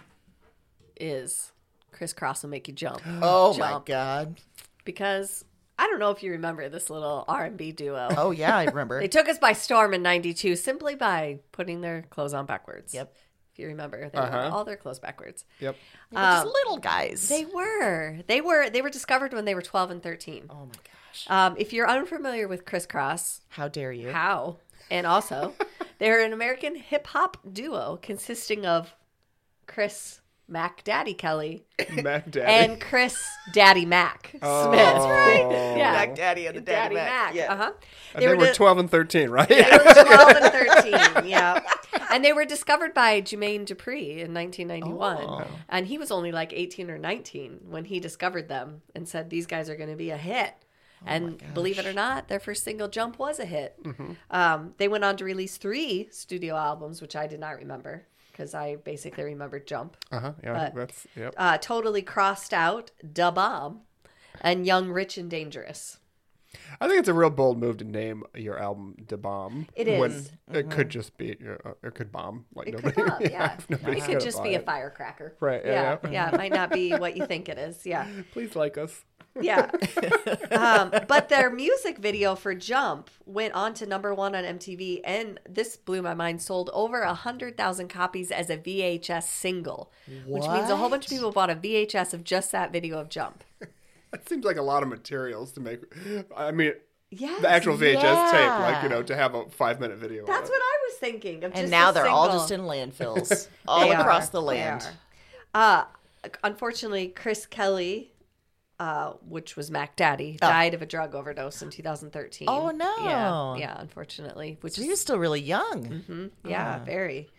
is Criss Cross will make you jump. Oh my Jump. God. Because I don't know if you remember this little R&B duo. Oh, yeah, I remember. They took us by storm in 92 simply by putting their clothes on backwards. Yep. If you remember, they wore all their clothes backwards. Yep. They were just little guys. They were discovered when they were 12 and 13. Oh, my gosh. If you're unfamiliar with Criss Cross, How dare you? how? And also, they're an American hip-hop duo consisting of Chris Mac Daddy Kelly Mac Daddy. and Chris Daddy Mac Smith. Oh. That's right. Yeah. Mac Daddy and the Daddy Mac. Yeah. Uh-huh. And they were 12 and 13, right? They were 12 and 13, yeah. And they were discovered by Jermaine Dupri in 1991. Oh. And he was only like 18 or 19 when he discovered them and said, these guys are going to be a hit. And believe it or not, their first single, Jump, was a hit. They went on to release 3 studio albums, which I did not remember because I basically remembered Jump. Yeah, But, that's, yep. Totally Crossed Out, Da Bomb, and Young, Rich, and Dangerous. I think it's a real bold move to name your album Da Bomb. It when is. It could just be, it could bomb. Like It nobody, could bomb, yeah. nobody's It could gonna just buy be a it. firecracker. Right, yeah. Yeah, it might not be what you think it is. Yeah. Please like us. Yeah. But their music video for Jump went on to #1 on MTV, and this blew my mind, sold over 100,000 copies as a VHS single, which means a whole bunch of people bought a VHS of just that video of Jump. That seems like a lot of materials to make. I mean, Yes. the actual VHS tape, like, Yeah. to have a 5-minute video. That's on what I was thinking. Of And just now a they're all single. just in landfills all They across are. the They land. are. Unfortunately, Chris Kelly, which was Mac Daddy, died of a drug overdose in 2013. Oh, no. Yeah, unfortunately. Which So is he was still really young. Yeah, very.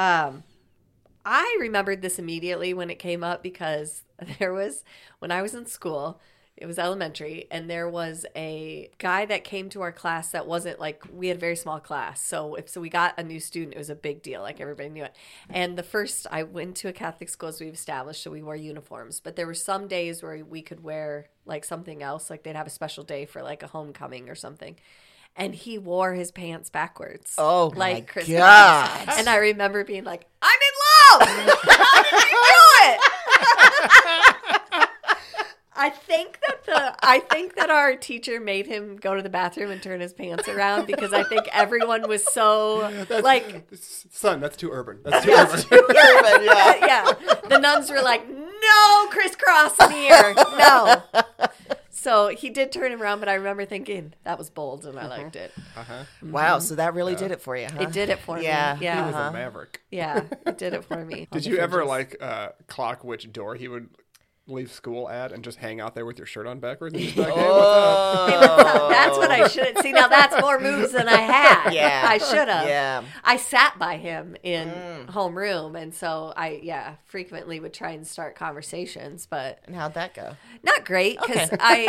I remembered this immediately when it came up because when I was in school, it was elementary, and there was a guy that came to our class that wasn't like, we had a very small class. So if we got a new student, it was a big deal. Like everybody knew it. And I went to a Catholic school, as we've established, so we wore uniforms. But there were some days where we could wear like something else. Like they'd have a special day for like a homecoming or something. And he wore his pants backwards. Oh, like my Chris God. Evans. And I remember being like, I'm in love! How did you do it? I think that our teacher made him go to the bathroom and turn his pants around because I think everyone was so like, Son, that's too urban. That's too urban. Urban, yeah. yeah. The nuns were like, no crisscross in here, no. So he did turn him around, but I remember thinking that was bold and I liked it. Wow, so that really did it for you, huh? It did it for Yeah. me. Yeah, He was a maverick. yeah, it did it for me. Did you ever clock which door he would leave school at and just hang out there with your shirt on backwards and just be like, hey, what's up? Hey, what's up? That's what I should see. Now that's more moves than I had. Yeah. I should have. Yeah. I sat by him in homeroom, and so I frequently would try and start conversations, but And how'd that go? not great because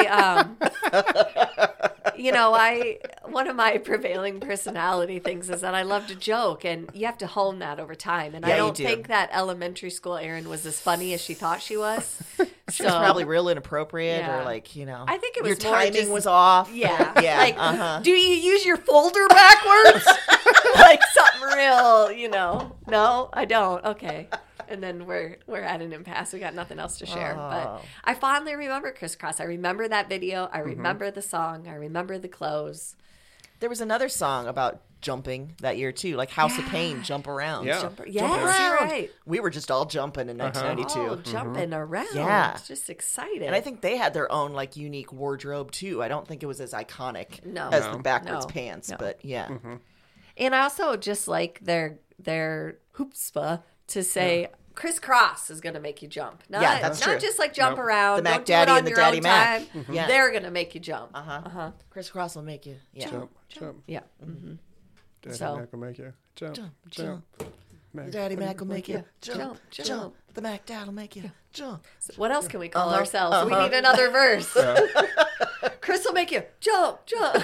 one of my prevailing personality things is that I love to joke, and you have to hone that over time. And Yeah, I you don't do. think that elementary school Erin was as funny as she thought she was. She was probably real inappropriate Yeah. or like, I think it your was more timing just- was off. Yeah. Yeah. Like, do you use your folder backwards? Like something real, No, I don't. Okay. And then we're at an impasse. We got nothing else to share. Oh. But I fondly remember Criss Cross. I remember that video. I remember the song. I remember the clothes. There was another song about jumping that year too, like House of Pain, Jump Around. Yeah. Yes, around. you're right. We were just all jumping in 1992. Oh, jumping around. Yeah. It's just exciting. And I think they had their own like unique wardrobe too. I don't think it was as iconic No. as No. the backwards No. pants, No. but yeah. And I also just like their hoopspa to say Criss Cross is going to make you jump. Not, Yeah, that's not true. just like jump Nope. around. The Mac Don't Daddy do it on and the your Daddy own Mac. time. Yeah. They're going to make you jump. Criss Cross will make you. Yeah. Jump. Yeah. Daddy So- Mac will make you jump. Jump. Mac. The Daddy Mac will make you jump. Jump. Jump. The Mac Dad will make you jump. What else can we call ourselves? We need another verse. Chris will make you jump.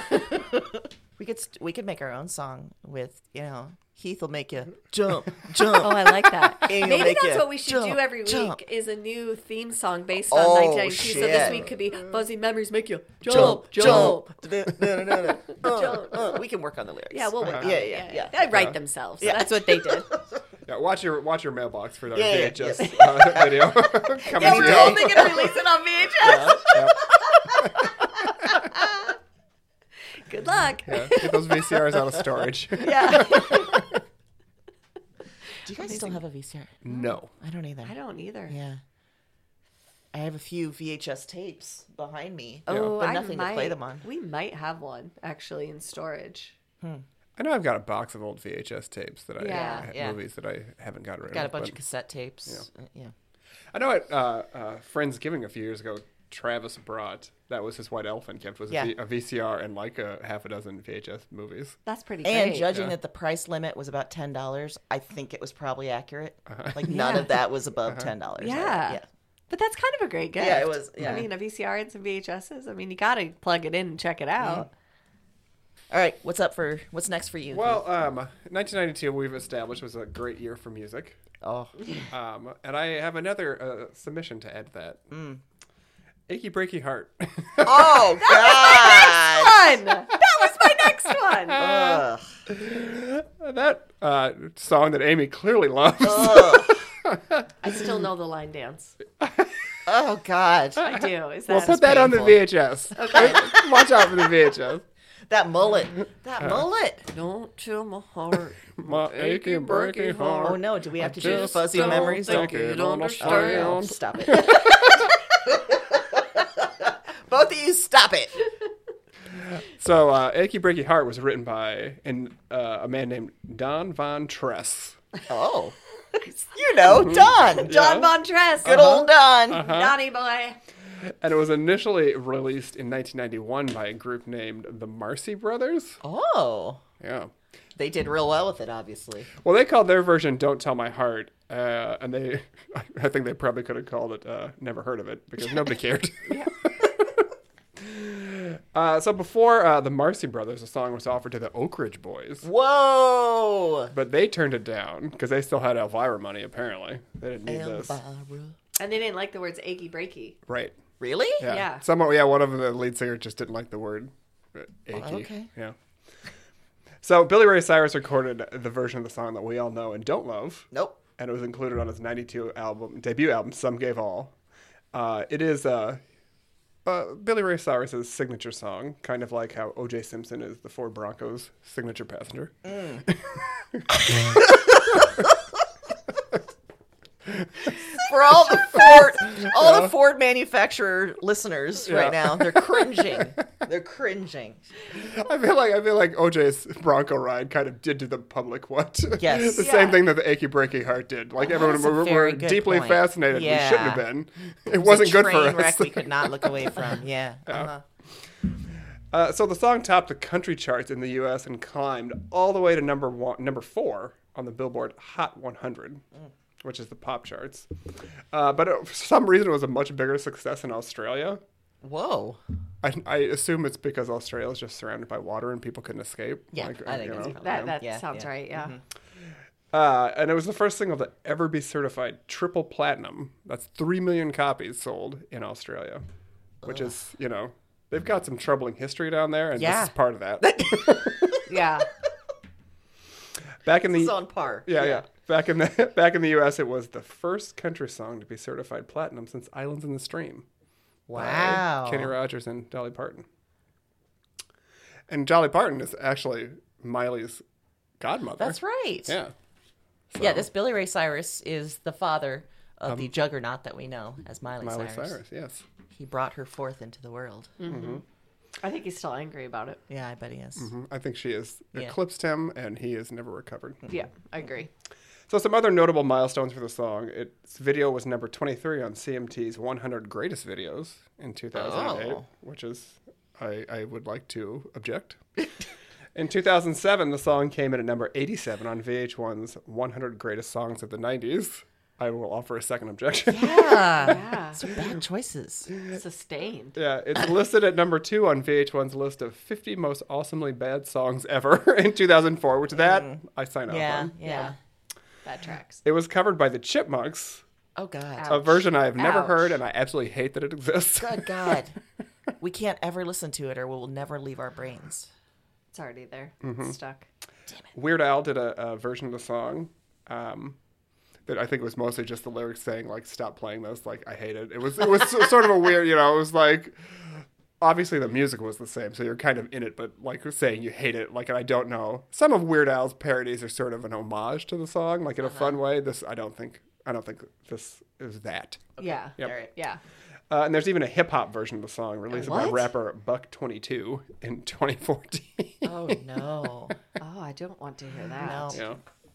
We could make our own song with, Heath will make you jump. Oh, I like that. Angel Maybe make that's you what we should do jump, every jump. week is a new theme song based on Oh, 1992. So this shit. week could be Fuzzy Memories make you Jump. jump. No. We can work on the lyrics. Yeah, we'll work on Yeah, it. yeah. They write themselves. So that's what they did. Yeah, watch your mailbox for that Yeah, VHS video coming Yeah, we're today. only going to release it on VHS. Yeah. luck. Yeah, get those VCRs out of storage. Yeah. Do you guys still have a VCR? No. I don't either. I don't either. Yeah. I have a few VHS tapes behind me, Oh, but nothing to play them on. We might have one actually in storage. I know I've got a box of old VHS tapes that Yeah. movies that I haven't got rid of. Got a bunch but of cassette tapes. Yeah. I know at Friendsgiving a few years ago, Travis brought, that was his white elephant gift, was Yeah. a VCR and like a half a dozen VHS movies. That's pretty And great. judging that the price limit was about $10, I think it was probably accurate. Like none Yeah. of that was above $10. Yeah. But that's kind of a great gift. Yeah, it was, yeah. I mean, a VCR and some VHSs. I mean, you got to plug it in and check it out. All right, what's next for you? Well, 1992 we've established was a great year for music. oh, And I have another submission to add to that. Achy Breaky Heart. oh God! Fun! That was my next one. Ugh. That song that Amy clearly loves. I still know the line dance. Oh God! I do. Is that We'll put that on the painful. VHS. Okay. Watch out for the VHS. That mullet! That mullet! Don't chill my heart. My achy breaky heart. Oh no! Do we have to do just fuzzy don't memories? think Okay, you'd don't understand. Oh, stop it! Both of you, stop it! So, Achy Breaky Heart was written by a man named Don Von Tress. Oh, you know, Don, Don Von Tress. good old Don. Donnie boy. And it was initially released in 1991 by a group named the Marcy Brothers. Oh, Yeah. they did real well with it, obviously. Well, they called their version "Don't Tell My Heart," and I think they probably could have called it "Never Heard of It" because nobody cared. So before the Marcy Brothers, the song was offered to the Oak Ridge Boys, Whoa! but they turned it down because they still had Elvira money. Apparently, they didn't need this. Elvira. And they didn't like the words achy breaky. Right? Really? Yeah. Yeah. Someone, one of the lead singers just didn't like the word achy. okay. Yeah. So Billy Ray Cyrus recorded the version of the song that we all know and don't love. Nope. And it was included on his 92 debut album, Some Gave All. It is Billy Ray Cyrus's signature song, kind of like how O.J. Simpson is the Ford Bronco's signature passenger. For all the Ford manufacturer listeners right now, they're cringing. They're cringing. I feel like O.J.'s Bronco ride kind of did to the public what Yes. the same thing that the Achy Breaky Heart did. Like everyone that's a were very good deeply point. fascinated. Yeah. We shouldn't have been. It wasn't good for Train us. wreck we could not look away from. Yeah. Uh-huh. So the song topped the country charts in the U.S. and climbed all the way to number 4 on the Billboard Hot 100, which is the pop charts. But for some reason, it was a much bigger success in Australia. Whoa. I assume it's because Australia is just surrounded by water and people couldn't escape. Yeah, I think that's probably That Yeah, sounds yeah. right, yeah. And it was the first single to ever be certified triple platinum. That's 3 million copies sold in Australia, which is, they've got some troubling history down there, and Yeah. this is part of that. Yeah. Back in the It's on par. yeah. Back in the U.S., it was the first country song to be certified platinum since "Islands in the Stream." by Wow. Kenny Rogers and Dolly Parton. And Dolly Parton is actually Miley's godmother. That's right. Yeah. So, Yeah, this Billy Ray Cyrus is the father of the juggernaut that we know as Miley Miley Cyrus. Cyrus. Yes. He brought her forth into the world. I think he's still angry about it. Yeah, I bet he is. I think she has Yeah. eclipsed him, and he has never recovered. Yeah, I agree. So some other notable milestones for the song. Its video was number 23 on CMT's 100 Greatest Videos in 2008, Oh. which is, I would like to object. In 2007, the song came in at number 87 on VH1's 100 Greatest Songs of the 90s. I will offer a second objection. Yeah. Yeah. Some bad choices. Sustained. Yeah, it's listed at number 2 on VH1's list of 50 most awesomely bad songs ever in 2004, which I sign off Yeah, on. yeah. That tracks. It was covered by the Chipmunks, Oh, God. Ouch. a version I have never Ouch. heard, and I absolutely hate that it exists. Good God. We can't ever listen to it or we'll never leave our brains. It's already there. It's stuck. Weird Al did a version of the song that I think was mostly just the lyrics saying, like, stop playing this, like, I hate it. It was sort of a weird, it was like, obviously the music was the same, so you're kind of in it, but like you're saying you hate it. Like, and I don't know. Some of Weird Al's parodies are sort of an homage to the song, like in a fun way. This, I don't think this is that. Yeah. Yep. All right. Yeah. And there's even a hip hop version of the song released by What? rapper Buck22 in 2014. Oh no. Oh, I don't want to hear that. No. Yeah.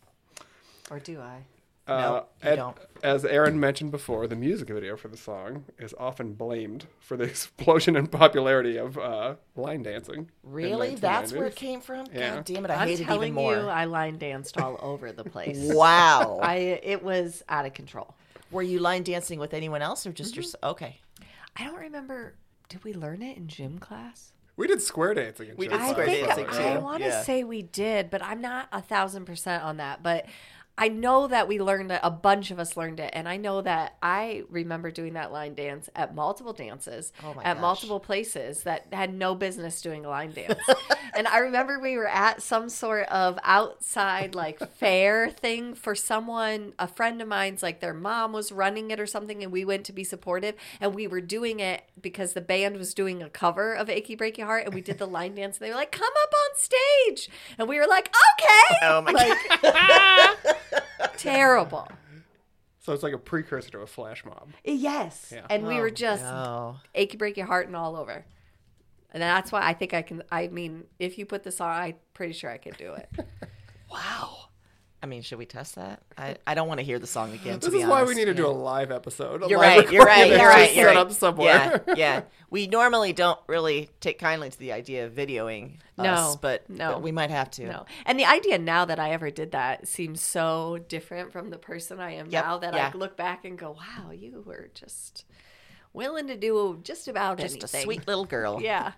Or do I? No, you don't. As Aaron mentioned before, the music video for the song is often blamed for the explosion in popularity of line dancing. in Really? That's 1990s. where it came from? Yeah. God damn it, I I'm hate it telling even more. you, I line danced all over the place. Wow. It was out of control. Were you line dancing with anyone else or just yourself? Okay. I don't remember. Did we learn it in gym class? We did square dancing. We gym did I class. square think dancing, I too. want to Yeah. say we did, but I'm not 1,000% on that. But I know that we learned it. A bunch of us learned it, and I know that I remember doing that line dance at multiple dances Oh my at gosh. multiple places that had no business doing a line dance. And I remember we were at some sort of outside like fair thing for someone, a friend of mine's, like their mom was running it or something, and we went to be supportive, and we were doing it because the band was doing a cover of Achy Breaky Heart, and we did the line dance, and they were like, "Come up on stage," and we were like, "Okay." Oh my like, God. terrible. So it's like a precursor to a flash mob. Yes. Yeah. And we Oh, were just no. achy breaky heart and all over. And that's why I think I mean, if you put this on, I'm pretty sure I could do it. Wow. I mean, should we test that? I don't want to hear the song again, to This be is honest. why we need to do Yeah. a live episode. You're right. You're right. You're right. You're Set right. up somewhere. Yeah, yeah. We normally don't really take kindly to the idea of videoing us, but we might have to. No. And the idea now that I ever did that seems so different from the person I am Yep. now that Yeah. I look back and go, wow, you were just willing to do just about Just anything. a sweet little girl. Yeah.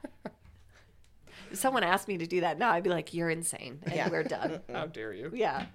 If someone asked me to do that now, I'd be like, you're insane. And Yeah. we're done. How dare you? Yeah.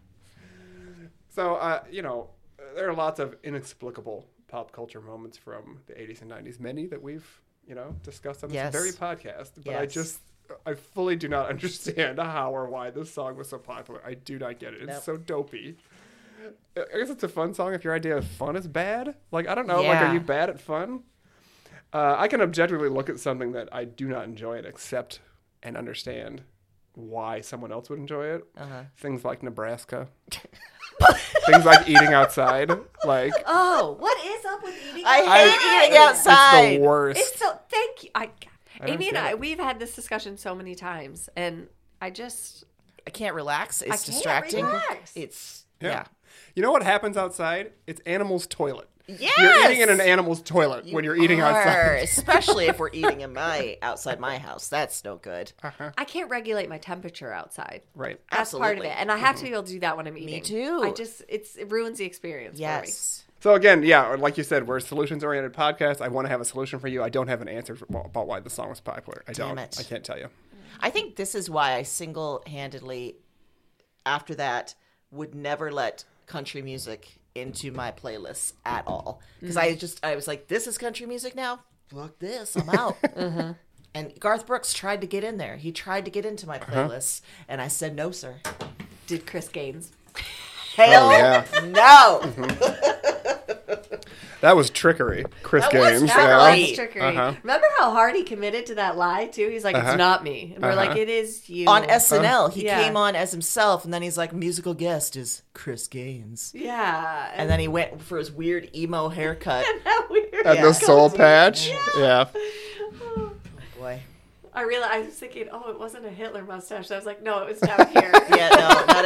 So, there are lots of inexplicable pop culture moments from the 80s and 90s, many that we've, discussed on this Yes. very podcast. But Yes. I fully do not understand how or why this song was so popular. I do not get it. It's Nope. so dopey. I guess it's a fun song if your idea of fun is bad. Like, I don't know. Like, Yeah. are you bad at fun? I can objectively look at something that I do not enjoy and accept and understand why someone else would enjoy it. Uh-huh. Things like Nebraska. Things like eating outside. Like, Oh, what is up with eating I outside? hate eating it's outside. the worst. It's so, thank you. don't Amy and get I, it. we've had this discussion so many times, and I just, I can't relax. It's I can't distracting. relax. It's Yeah. You know what happens outside? It's animals' toilet. Yes! You're eating in an animal's toilet when you're eating are, outside. especially if we're eating in outside my house. That's no good. I can't regulate my temperature outside. Right. That's part of Absolutely. it, and I have to be able to do that when I'm eating. too. It ruins the experience. Yes. So again, yeah, like you said, we're a solutions-oriented podcast. I want to have a solution for you. I don't have an answer about why the song was popular. I Damn don't. it. I can't tell you. I think this is why I single-handedly, after that, would never let country music into my playlists at all. Because I was like, this is country music now? Fuck this. I'm out. And Garth Brooks tried to get in there. He tried to get into my playlists, and I said, no, sir. Right? Did Chris Gaines? Hell Oh, yeah. no. That was trickery, Chris That was Gaines. trickery. Yeah. Right. That's trickery. Uh-huh. Remember how hard he committed to that lie too? He's like, it's not me, and we're like, it is you. On SNL, he Yeah. came on as himself, and then he's like, musical guest is Chris Gaines. Yeah, And then he went for his weird emo haircut. that weird. And Yeah. the soul patch. Yeah. Boy. I realized I was thinking, oh, it wasn't a Hitler mustache. I was like, no, it was down here. Yeah, no, not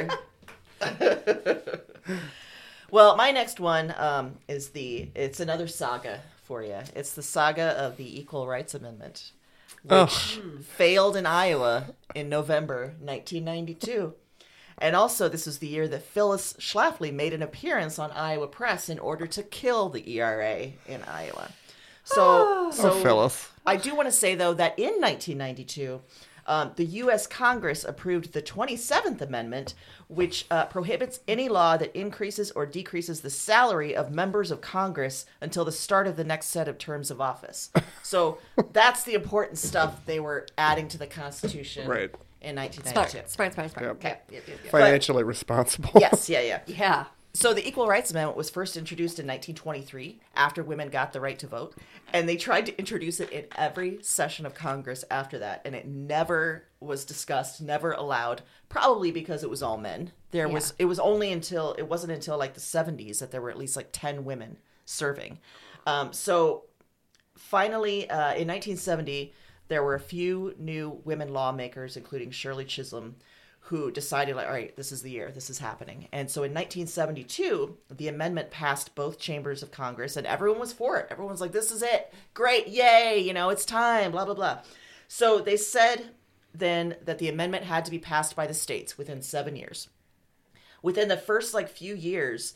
a Hitler. Well, my next one is it's another saga for you. It's the saga of the Equal Rights Amendment, which failed in Iowa in November 1992. And also, this was the year that Phyllis Schlafly made an appearance on Iowa Press in order to kill the ERA in Iowa. So Phyllis. I do want to say, though, that in 1992, the U.S. Congress approved the 27th Amendment, which prohibits any law that increases or decreases the salary of members of Congress until the start of the next set of terms of office. So that's the important stuff they were adding to the Constitution Right. in 1992. Smart. Yep. Okay. Yep. Financially responsible. Yes, yeah. Yeah. So the Equal Rights Amendment was first introduced in 1923 after women got the right to vote. And they tried to introduce it in every session of Congress after that. And it never was discussed, never allowed, probably because it was all men. It wasn't until like the 70s that there were at least like 10 women serving. So finally, in 1970, there were a few new women lawmakers, including Shirley Chisholm, who decided, like, all right, this is the year, this is happening. And so in 1972, the amendment passed both chambers of Congress, and everyone was for it. Everyone was like, this is it. Great, yay, it's time, blah, blah, blah. So they said then that the amendment had to be passed by the states within 7 years. Within the first, few years,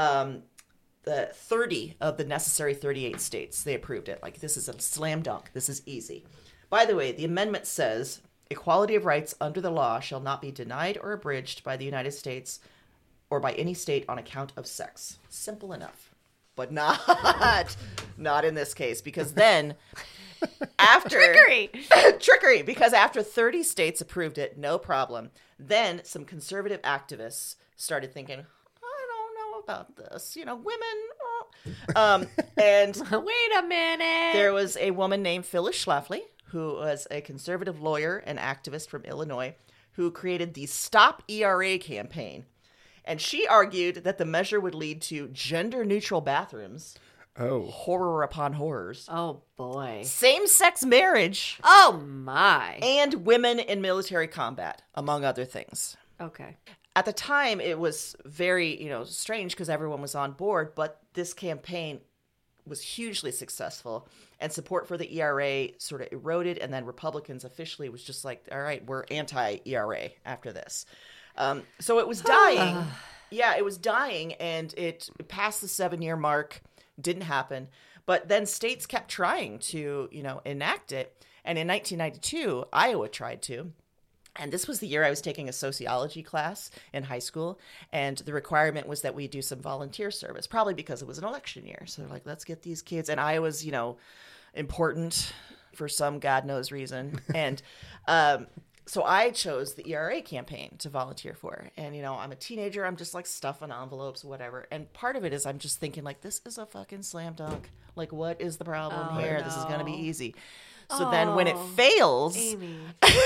the 30 of the necessary 38 states, they approved it. Like, this is a slam dunk. This is easy. By the way, the amendment says, equality of rights under the law shall not be denied or abridged by the United States or by any state on account of sex. Simple enough. But not in this case, because then after... Trickery! Because after 30 states approved it, no problem. Then some conservative activists started thinking, I don't know about this. Women... and wait a minute. There was a woman named Phyllis Schlafly, who was a conservative lawyer and activist from Illinois, who created the Stop ERA campaign. And she argued that the measure would lead to gender-neutral bathrooms. Oh. Horror upon horrors. Oh, boy. Same-sex marriage. Oh, my. And women in military combat, among other things. Okay. At the time, it was very, strange because everyone was on board, but this campaign was hugely successful, and support for the ERA sort of eroded, and then Republicans officially was just like, all right, we're anti-ERA after this. So it was dying. Yeah, it was dying, and it passed the 7-year mark, didn't happen. But then states kept trying to, enact it, and in 1992, Iowa tried to. And this was the year I was taking a sociology class in high school, and the requirement was that we do some volunteer service, probably because it was an election year. So they're like, let's get these kids. And Iowa's, important for some God knows reason. And so I chose the ERA campaign to volunteer for. And, I'm a teenager. I'm just like stuffing envelopes, whatever. And part of it is I'm just thinking like, this is a fucking slam dunk. Like, what is the problem here? No. This is going to be easy. So then when it fails... Amy.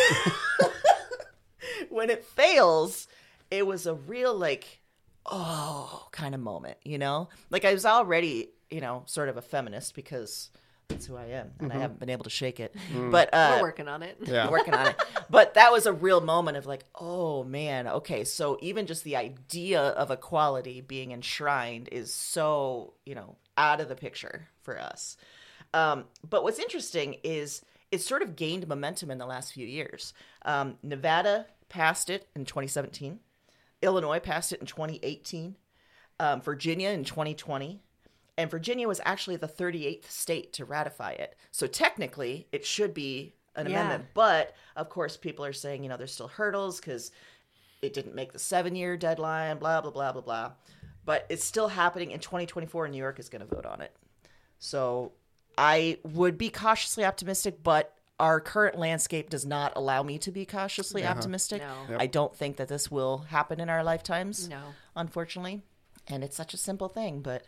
When it fails, it was a real, kind of moment, Like, I was already, sort of a feminist because that's who I am, and I haven't been able to shake it. But we're working on it. Yeah. Working on it. But that was a real moment of like, oh, man, okay, so even just the idea of equality being enshrined is so, out of the picture for us. But what's interesting is it sort of gained momentum in the last few years. Nevada passed it in 2017. Illinois passed it in 2018. Virginia in 2020. And Virginia was actually the 38th state to ratify it. So technically, it should be an amendment. But, of course, people are saying, there's still hurdles because it didn't make the 7-year deadline, blah, blah, blah, blah, blah. But it's still happening in 2024, and New York is going to vote on it. So I would be cautiously optimistic, but our current landscape does not allow me to be cautiously optimistic. No. Yep. I don't think that this will happen in our lifetimes, no, unfortunately. And it's such a simple thing, but...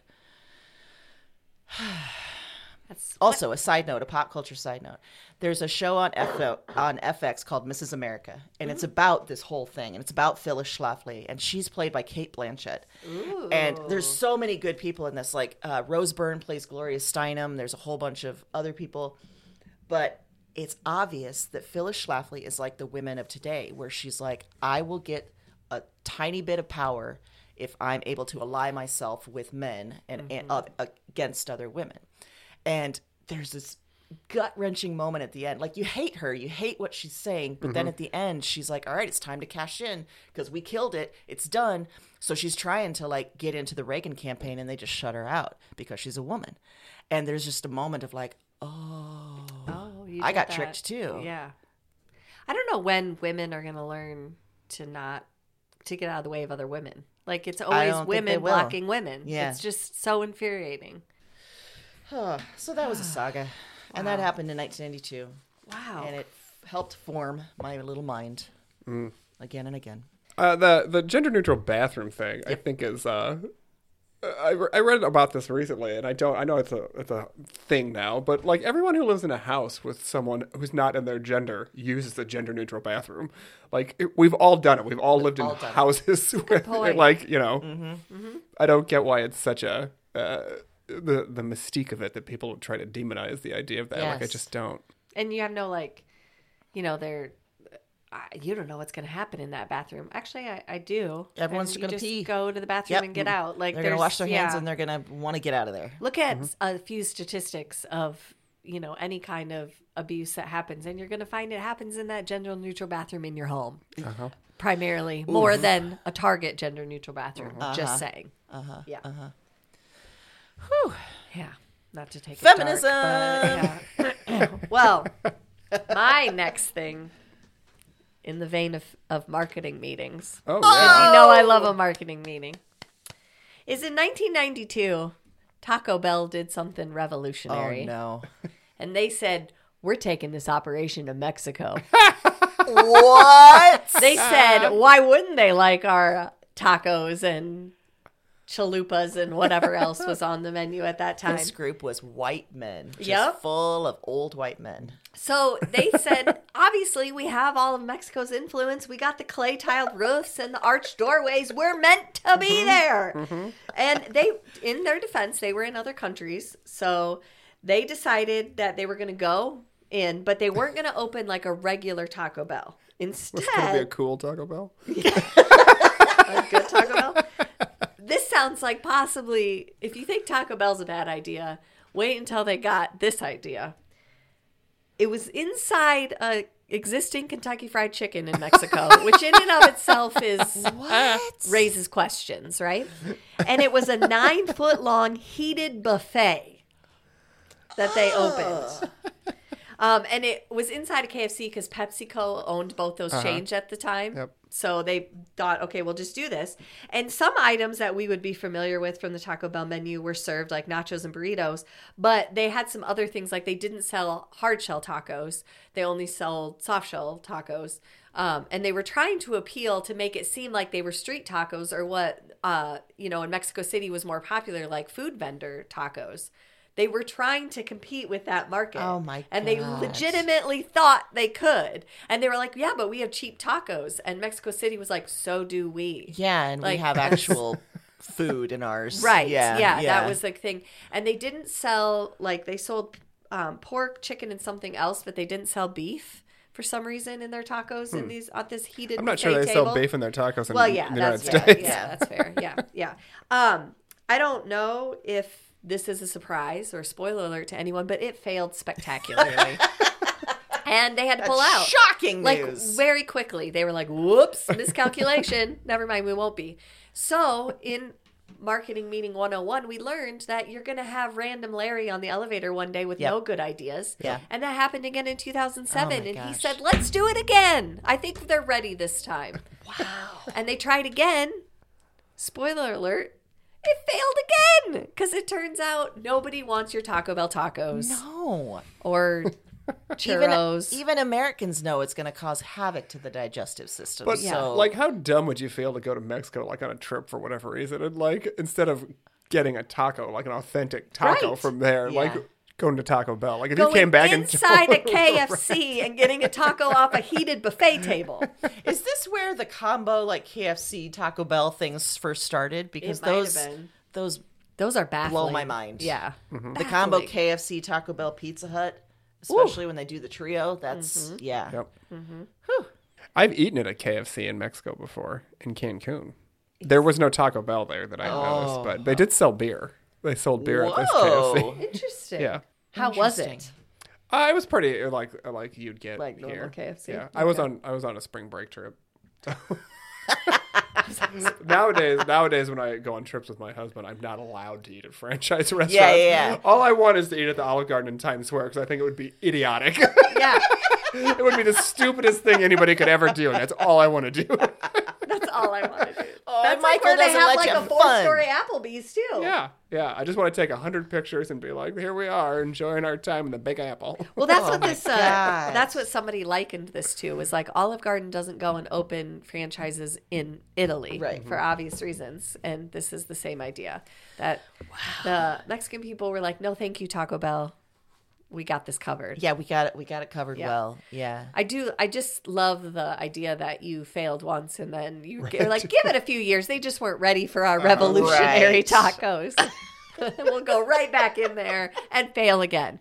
Also, a side note, a pop culture side note. There's a show on FX called Mrs. America, and it's about this whole thing, and it's about Phyllis Schlafly, and she's played by Kate Blanchett. Ooh. And there's so many good people in this. Like, Rose Byrne plays Gloria Steinem. There's a whole bunch of other people. But it's obvious that Phyllis Schlafly is like the women of today, where she's like, I will get a tiny bit of power if I'm able to ally myself with men and against other women. And there's this gut-wrenching moment at the end. Like, you hate her. You hate what she's saying. But then at the end, she's like, all right, it's time to cash in because we killed it. It's done. So she's trying to, get into the Reagan campaign, and they just shut her out because she's a woman. And there's just a moment of like, I got tricked too. Yeah. I don't know when women are going to learn to get out of the way of other women. Like, it's always women blocking women. Yeah. It's just so infuriating. So that was a saga. And that happened in 1992. Wow. And it helped form my little mind again and again. The gender neutral bathroom thing, I think is. I read about this recently, and I know it's a thing now, but like everyone who lives in a house with someone who's not in their gender uses a gender neutral bathroom. Like we've all done it. We've all lived in houses with like I don't get why it's such a the mystique of it that people try to demonize the idea of that. Like I just don't. And you have no they're. You don't know what's going to happen in that bathroom. Actually, I do. Everyone's going to pee. Go to the bathroom and get out. Like they're going to wash their hands and they're going to want to get out of there. Look at a few statistics of any kind of abuse that happens, and you're going to find it happens in that gender neutral bathroom in your home, primarily more than a Target gender neutral bathroom. Just saying. Yeah. Whew. Yeah. Not to take feminism. It dark, but, yeah. Well, my next thing. In the vein of marketing meetings. Oh, yeah. I love a marketing meeting. Is in 1992, Taco Bell did something revolutionary. Oh, no. And they said, we're taking this operation to Mexico. What? They said, why wouldn't they like our tacos and chalupas and whatever else was on the menu at that time? This group was white men. Yep. Full of old white men. So they said, obviously, we have all of Mexico's influence. We got the clay-tiled roofs and the arched doorways. We're meant to be there. And they, in their defense, they were in other countries. So they decided that they were going to go in, but they weren't going to open like a regular Taco Bell. Instead, it's going to be a cool Taco Bell. A good Taco Bell. This sounds like possibly, if you think Taco Bell's a bad idea, wait until they got this idea. It was inside a existing Kentucky Fried Chicken in Mexico, which in and of itself raises questions, right? And it was a 9-foot-long heated buffet that they opened. And it was inside a KFC because PepsiCo owned both those chains at the time. Yep. So they thought, okay, we'll just do this. And some items that we would be familiar with from the Taco Bell menu were served, like nachos and burritos. But they had some other things, like they didn't sell hard shell tacos. They only sold soft shell tacos. And they were trying to appeal to make it seem like they were street tacos or what, in Mexico City was more popular, like food vendor tacos. They were trying to compete with that market. Oh, my God. And they legitimately thought they could. And they were like, yeah, but we have cheap tacos. And Mexico City was like, so do we. Yeah, and we have actual food in ours. Right. Yeah, that was the thing. And they didn't sell, they sold pork, chicken, and something else, but they didn't sell beef for some reason in their tacos at this heated I'm not sure they table. sell beef in their tacos in the United States. Yeah, that's fair. Yeah. I don't know if this is a surprise or spoiler alert to anyone, but it failed spectacularly. And they had to pull out. Shocking news. Very quickly. They were like, whoops, miscalculation. Never mind, we won't be. So in Marketing Meeting 101, we learned that you're going to have random Larry on the elevator one day with no good ideas. Yeah. And that happened again in 2007. And he gosh. said, let's do it again. I think they're ready this time. Wow. And they tried again. Spoiler alert. It failed again because it turns out nobody wants your Taco Bell tacos. No. Or churros. Even Americans know it's going to cause havoc to the digestive system. But so, how dumb would you feel to go to Mexico on a trip for whatever reason, and instead of getting a taco, an authentic taco from there, going to Taco Bell, if you came back inside a KFC and getting a taco off a heated buffet table. Is this where the combo KFC Taco Bell things first started? Because It might have been. those are baffling. blow my mind. Yeah, The combo KFC Taco Bell Pizza Hut, especially when they do the trio. That's Yep. I've eaten at a KFC in Mexico before in Cancun. There was no Taco Bell there that I noticed, but they did sell beer. They sold beer at this KFC. Interesting. Yeah. How was Interesting. it? It was pretty like you'd get Like normal here. KFC? Yeah, Okay. I was on a spring break trip. Nowadays, when I go on trips with my husband, I'm not allowed to eat at franchise restaurants. Yeah. All I want is to eat at the Olive Garden in Times Square because I think it would be idiotic. Yeah, It would be the stupidest thing anybody could ever do, and that's all I want to do. that's all I want to do. That's like Michael where they doesn't have let like you a have fun. 4-story Applebee's too. Yeah. Yeah. I just want to take 100 pictures and be like, here we are enjoying our time in the Big Apple. Well, that's Oh what my this. God. That's what somebody likened this to. Was like Olive Garden doesn't go and open franchises in Italy, Right. for obvious reasons, and this is the same idea. That the Mexican people were like, "No, thank you, Taco Bell. We got this covered." Yeah, we got it. We got it covered Yeah. well. Yeah. I do. I just love the idea that you failed once and then you're like, give it a few years. They just weren't ready for our revolutionary Right. tacos. We'll go right back in there and fail again.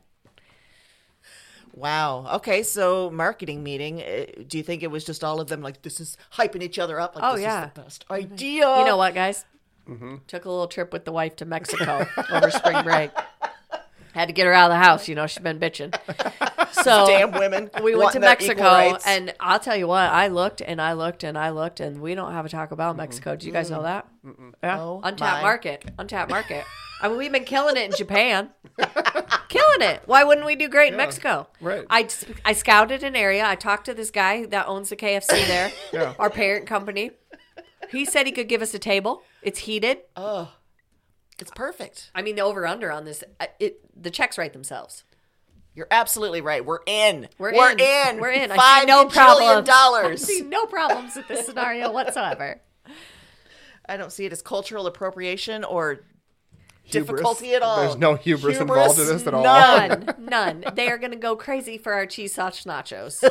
Wow. Okay, so marketing meeting. Do you think it was just all of them like this is hyping each other up? Like, Oh, this yeah. is the best idea. You know what, guys? Took a little trip with the wife to Mexico over spring break. Had to get her out of the house. You know, she's been bitching. So Damn women. we went to wanting their equal Mexico, rights. and I'll tell you what, I looked and I looked and I looked, and we don't have a Taco Bell in Mexico. Do you guys know that? Yeah. Oh, Untapped my. market. Untapped market. I mean, we've been killing it in Japan. Killing it. Why wouldn't we do great in Mexico? Right. I scouted an area. I talked to this guy that owns the KFC there, Yeah. our parent company. He said he could give us a table. It's heated. Oh, it's perfect. I mean, the over-under on this, the checks write themselves. You're absolutely right. We're in. We're in. We're in. I $5 see no gajillion problem. I see no problems with this scenario whatsoever. I don't see it as cultural appropriation or Hubris. difficulty at all. There's no hubris involved in this at all. None. They are going to go crazy for our cheese sauce nachos.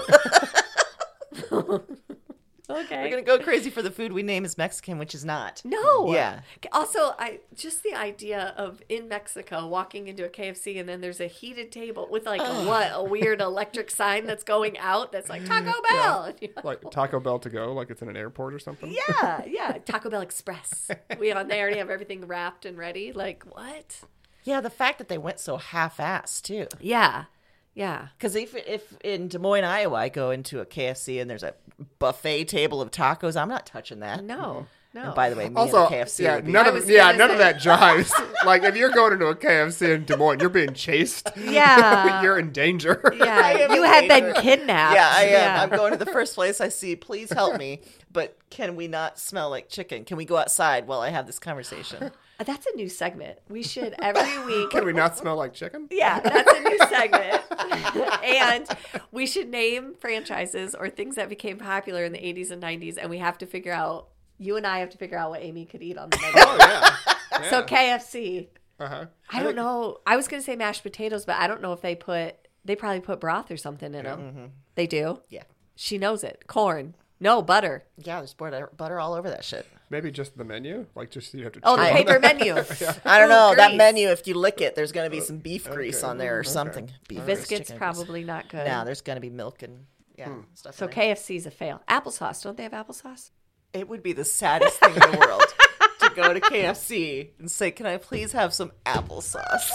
Okay. We're gonna go crazy for the food we name as Mexican, which is not. No. Yeah. Also, just the idea of in Mexico walking into a KFC and then there's a heated table with like a weird electric sign that's going out that's like Taco Bell. And you're Like Taco Bell to go, like it's in an airport or something. yeah. Taco Bell Express. They already have everything wrapped and ready. Like what? Yeah, the fact that they went so half-assed too. Yeah. Because if in Des Moines, Iowa, I go into a KFC and there's a buffet table of tacos, I'm not touching that. No. And by the way, me Also, and a KFC. yeah, would be- none I of was gonna that jives. Like if you're going into a KFC in Des Moines, you're being chased. Yeah. You're in danger. Yeah. am You a have been danger. kidnapped. Yeah, I am. I'm going to the first place I see. Please help me. But can we not smell like chicken? Can we go outside while I have this conversation? That's a new segment. We should every week. Can we not smell like chicken? Yeah, that's a new segment. And we should name franchises or things that became popular in the 80s and 90s. And we have to figure out, you and I have to figure out what Amy could eat on the menu. Oh yeah. So KFC. Uh-huh. I don't know. I was going to say mashed potatoes, but I don't know if they probably put broth or something in them. They do? Yeah. She knows it. Corn. No, butter. Yeah, there's butter all over that shit. Maybe just the menu, like just you have to. Oh, the chew on paper it. menu. I don't know. That Grease. menu, if you lick it, there's going to be some beef grease on there or something. Beef grease, Biscuits chicken grease. probably not good. No, there's going to be milk and stuff. So in there. KFC's a fail. Applesauce. Don't they have applesauce? It would be the saddest thing in the world to go to KFC and say, "Can I please have some applesauce?"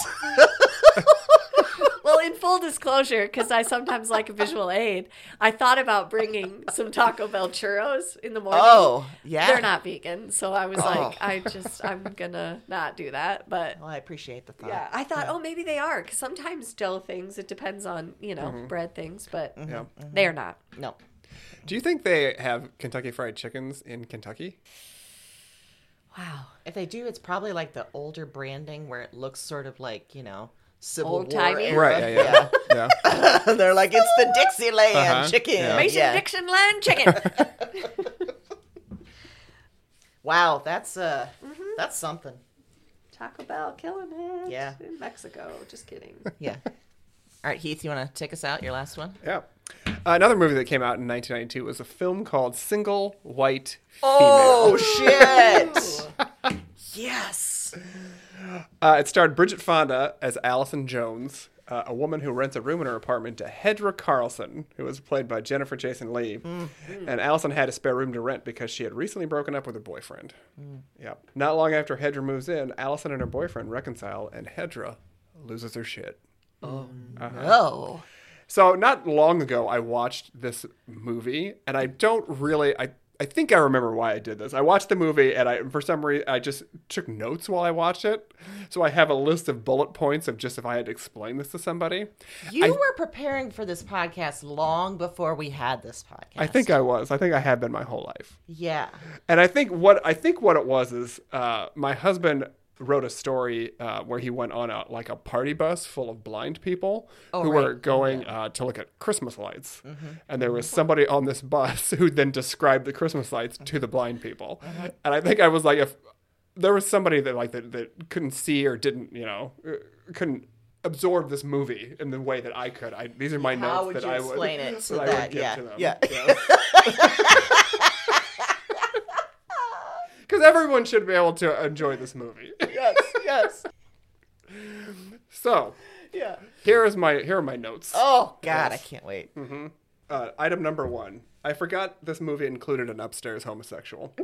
Well, in full disclosure, because I sometimes like a visual aid, I thought about bringing some Taco Bell churros in the morning. Oh, yeah. They're not vegan, so I was like, Oh. I'm gonna not do that. But Well, I appreciate the thought. yeah, I thought, oh, maybe they are, because sometimes dough things, it depends on, bread things, but Yeah. they are not. No. Do you think they have Kentucky Fried Chickens in Kentucky? Wow. If they do, it's probably like the older branding where it looks sort of like, Civil War Old-timey? era. Right. Yeah. Yeah. They're like, it's the Dixieland chicken. Yeah. Mason Yeah. Dixon Land chicken. Wow, that's something. Taco Bell killing it. Yeah. In Mexico. Just kidding. Yeah. All right, Heath, you want to take us out? Your last one? Yeah. Another movie that came out in 1992 was a film called Single White Female. Oh, shit. Yes. It starred Bridget Fonda as Allison Jones, a woman who rents a room in her apartment to Hedra Carlson, who was played by Jennifer Jason Leigh. And Allison had a spare room to rent because she had recently broken up with her boyfriend. Yep. Not long after Hedra moves in, Allison and her boyfriend reconcile, and Hedra loses her shit. Oh. So not long ago, I watched this movie, and I don't really, I think I remember why I did this. I watched the movie, and for some reason, I just took notes while I watched it. So I have a list of bullet points of just if I had to explain this to somebody. You were preparing for this podcast long before we had this podcast. I think I was. I think I have been my whole life. Yeah. And I think what it was is my husband wrote a story where he went on a party bus full of blind people who were going to look at Christmas lights. And there was somebody on this bus who then described the Christmas lights to the blind people. And I think I was like, if there was somebody that couldn't see or didn't, couldn't absorb this movie in the way that I could. These are my How notes would that you I would explain it so that I would give to them. Yeah. Because everyone should be able to enjoy this movie. Yes. So, Yeah. here are my notes. Oh, God, I can't wait. Item number 1. I forgot this movie included an upstairs homosexual.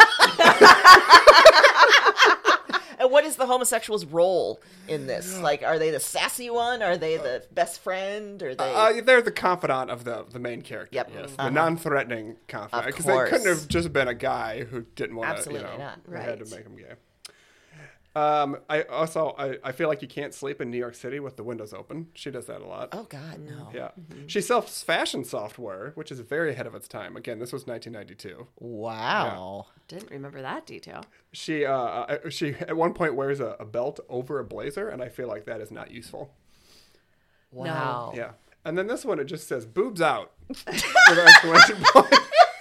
And what is the homosexual's role in this? Like, are they the sassy one? Are they the best friend? Are they? They're the confidant of the main character. Yep. Yes. The non-threatening confidant. Of Because they course. couldn't have just been a guy who didn't want to, Absolutely not. They had to Right. make him gay. I feel like you can't sleep in New York City with the windows open. She does that a lot. Oh, God, no. Yeah. She sells fashion software, which is very ahead of its time. Again, this was 1992. Wow. Didn't remember that detail. She at one point wears a belt over a blazer, and I feel like that is not useful. Wow. Yeah. And then this one, it just says boobs out with an exclamation point.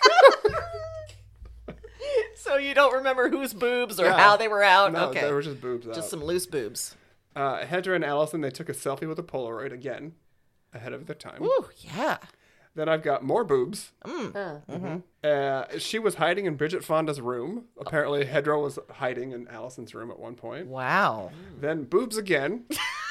So you don't remember whose boobs or Yeah. how they were out? No, Okay. they were just boobs out. Just some loose boobs. Hedra and Allison, they took a selfie with a Polaroid, again, ahead of their time. Ooh, yeah. Then I've got more boobs. Mm. She was hiding in Bridget Fonda's room. Apparently, Hedra was hiding in Allison's room at one point. Wow. Then boobs again.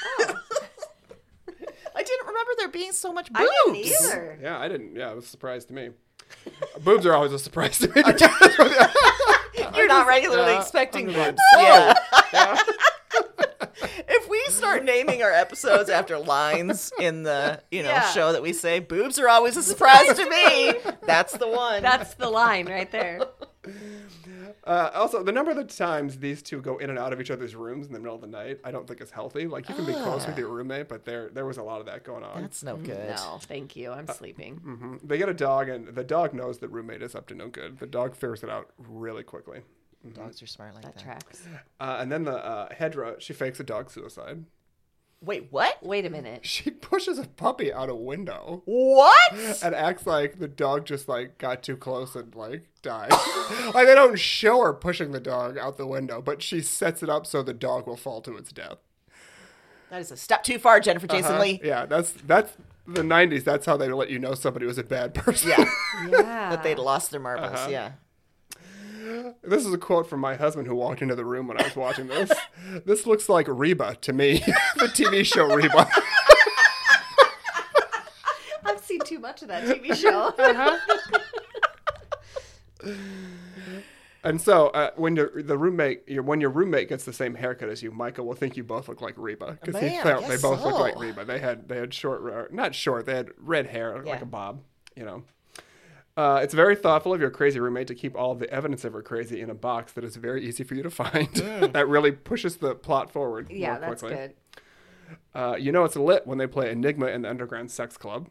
I didn't remember there being so much I didn't boobs. either. Yeah, I didn't. Yeah, it was a surprise to me. Boobs are always a surprise to me. You're not regularly expecting I'm just like, boobs. yeah. If we start naming our episodes after lines in the Yeah. show that we say, boobs are always a surprise to me, that's the one. That's the line right there. Also, the number of the times these two go in and out of each other's rooms in the middle of the night, I don't think is healthy. Like, you can be close with your roommate, but there was a lot of that going on. That's no good. No, thank you. I'm sleeping. They get a dog, and the dog knows the roommate is up to no good. The dog figures it out really quickly. Dogs are smart like that. That tracks. And then the Hedra, she fakes a dog suicide. Wait, what? Wait a minute. She pushes a puppy out a window What? and acts like the dog just got too close and died. Like, they don't show her pushing the dog out the window, but she sets it up so the dog will fall to its death. That is a step too far, Jennifer Jason Lee. Yeah, that's the 90s. That's how they let you know somebody was a bad person. Yeah. Yeah. That they'd lost their marbles. Yeah. This is a quote from my husband who walked into the room when I was watching this. This looks like Reba to me, the TV show Reba. I've seen too much of that TV show. And so when your roommate gets the same haircut as you, Michael will think you both look like Reba because he Man, felt I they guess both looked so. like Reba. They had short, not short. They had red hair Yeah. like a bob. It's very thoughtful of your crazy roommate to keep all of the evidence of her crazy in a box that is very easy for you to find. That really pushes the plot forward. Yeah, more that's quickly. good. It's lit when they play Enigma in the Underground Sex Club.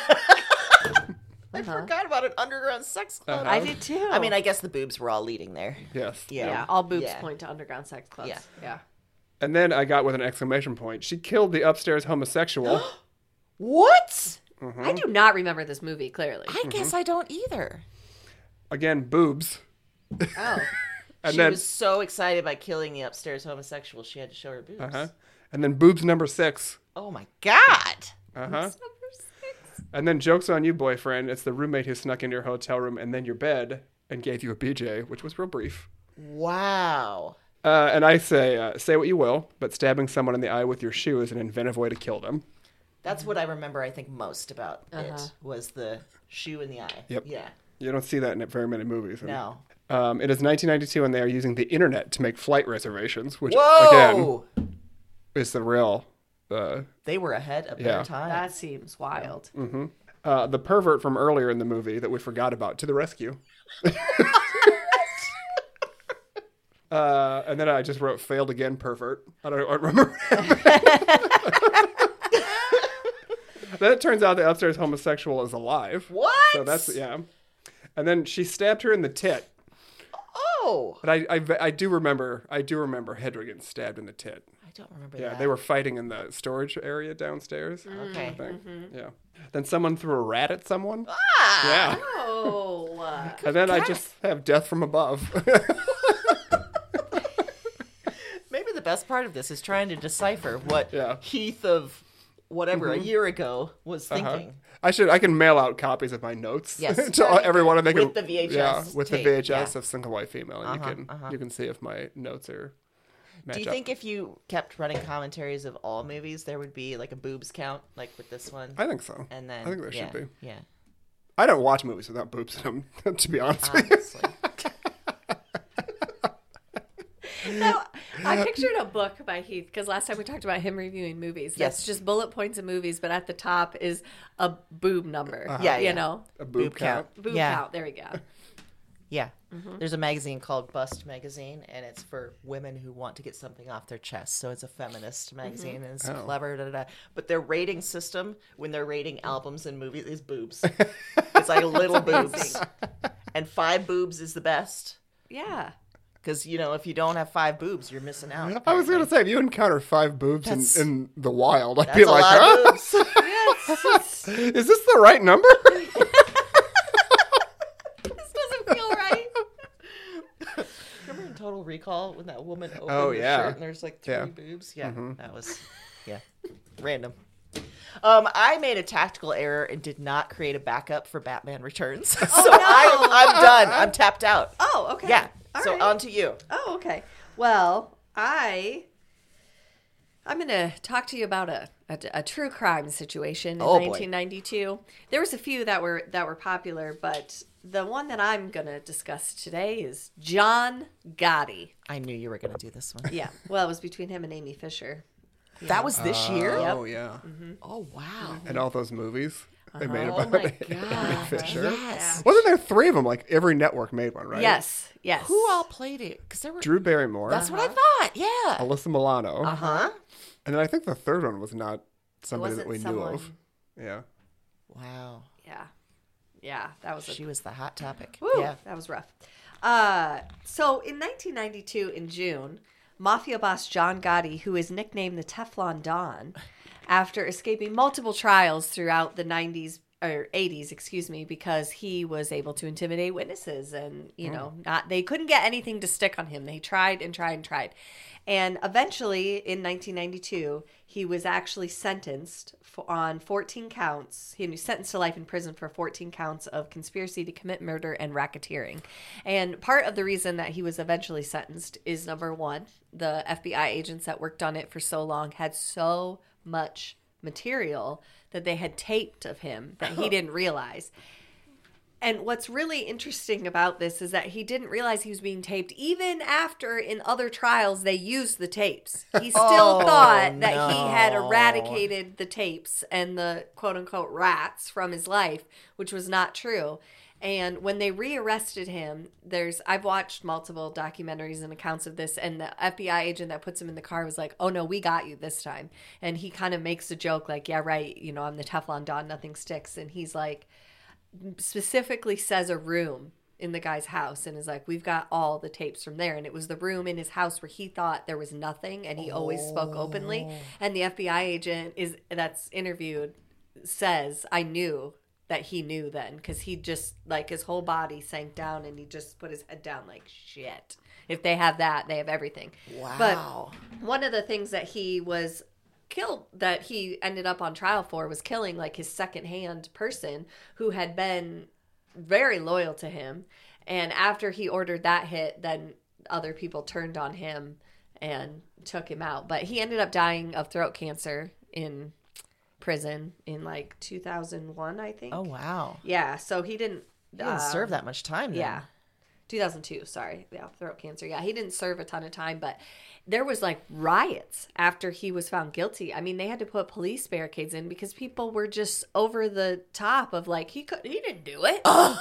I forgot about an underground sex club. I did too. I mean, I guess the boobs were all leading there. Yes. Yeah. all boobs Yeah. point to underground sex clubs. Yeah. Yeah. And then I got with an exclamation point. She killed the upstairs homosexual. What? I do not remember this movie clearly. I guess I don't either. Again, boobs. Oh. And She then was so excited by killing the upstairs homosexual, she had to show her boobs. and then boobs number 6. Oh my God. Number 6. And then joke's on you, boyfriend. It's the roommate who snuck into your hotel room and then your bed and gave you a BJ, which was real brief. Wow. And I say what you will, but stabbing someone in the eye with your shoe is an inventive way to kill them. That's what I remember, I think, most about it, was the shoe in the eye. Yep. Yeah. You don't see that in very many movies. And, No. it is 1992, and they are using the internet to make flight reservations, which, Whoa! again, is the real... They were ahead of Yeah. their time. That seems wild. the pervert from earlier in the movie that we forgot about to the rescue. And then I just wrote failed again, pervert. I don't remember. Then it turns out the upstairs homosexual is alive. What? So that's, yeah. And then she stabbed her in the tit. Oh. But I do remember Hedra getting stabbed in the tit. I don't remember Yeah, that. they were fighting in the storage area downstairs. Okay. I think. Yeah. Then someone threw a rat at someone. Ah! Yeah. Oh. And then I just have death from above. Maybe the best part of this is trying to decipher what Yeah. Heath of whatever a year ago was thinking. I can mail out copies of my notes Yes. to everyone, and they With can the VHS Yeah, with tape, the VHS yeah. of Single White Female, and you can see if my notes are match Do you up. think if you kept running commentaries of all movies, there would be like a boobs count, like with this one? I think so. And then I think there should be. Yeah. I don't watch movies without boobs in them, to be honest with you. Honestly. No, I pictured a book by Heath because last time we talked about him reviewing movies. That's Yes. just bullet points of movies, but at the top is a boob number. Yeah, You yeah. know? A boob count. Boob Yeah. count. There we go. Yeah. There's a magazine called Bust Magazine, and it's for women who want to get something off their chest. So it's a feminist magazine, and it's clever. Da, da, da. But their rating system, when they're rating albums and movies, is boobs. It's like little boobs. And 5 boobs is the best. Yeah. Because, if you don't have 5 boobs, you're missing out. I was going to say, if you encounter 5 boobs That's- in the wild, I'd That's be a like, lot huh? of boobs. Yes. Is this the right number? This doesn't feel right. Remember in Total Recall when that woman opened Oh, her yeah. shirt and there's like 3 Yeah. boobs? Yeah, that was, random. I made a tactical error and did not create a backup for Batman Returns. So I'm done. I'm tapped out. Oh, okay. Yeah. All So right. on to you. Oh, okay. Well, I'm going to talk to you about a true crime situation in Oh, boy. 1992. There was a few that were popular, but the one that I'm going to discuss today is John Gotti. I knew you were going to do this one. Yeah. Well, it was between him and Amy Fisher. That was this year? Oh, yeah. Oh, wow. And all those movies they made Oh, about my Amy God. Fisher. Yes. Wasn't there 3 of them? Like, every network made one, right? Yes. Who all played it? Because there were. Drew Barrymore, That's what I thought. Yeah. Alyssa Milano, Uh-huh. and then I think the third one was not somebody that wasn't we knew someone- of. Yeah. Wow. Yeah. Yeah. That was She was the hot topic. Woo, Yeah. that was rough. So in 1992, in June, Mafia boss John Gotti, who is nicknamed the Teflon Don, after escaping multiple trials throughout the 90s or 80s, excuse me, because he was able to intimidate witnesses and, they couldn't get anything to stick on him. They tried and tried and tried. And eventually, in 1992, he was actually sentenced on 14 counts. He was sentenced to life in prison for 14 counts of conspiracy to commit murder and racketeering. And part of the reason that he was eventually sentenced is, number one, the FBI agents that worked on it for so long had so much material that they had taped of him that he didn't realize. And what's really interesting about this is that he didn't realize he was being taped even after in other trials they used the tapes. He still thought that he had eradicated the tapes and the quote-unquote rats from his life, which was not true. And when they rearrested him, I've watched multiple documentaries and accounts of this, and the FBI agent that puts him in the car was like, "Oh no, we got you this time." And he kind of makes a joke like, "Yeah, right, I'm the Teflon Don, nothing sticks." And he's like, specifically says a room in the guy's house and is like, "We've got all the tapes from there." And it was the room in his house where he thought there was nothing, and he always spoke openly. And the FBI agent that's interviewed says, "I knew that he knew then," because he just, like, his whole body sank down and he just put his head down like, shit. If they have that, they have everything. Wow. But one of the things that he was killed, that he ended up on trial for, was killing like his secondhand person who had been very loyal to him. And after he ordered that hit, then other people turned on him and took him out. But he ended up dying of throat cancer in prison in like 2001, I think. Oh, wow. Yeah, so he didn't He didn't serve that much time then. yeah. 2002, sorry. Yeah, throat cancer. Yeah, he didn't serve a ton of time, but there was like riots after he was found guilty. I mean, they had to put police barricades in because people were just over the top of like, he didn't do it.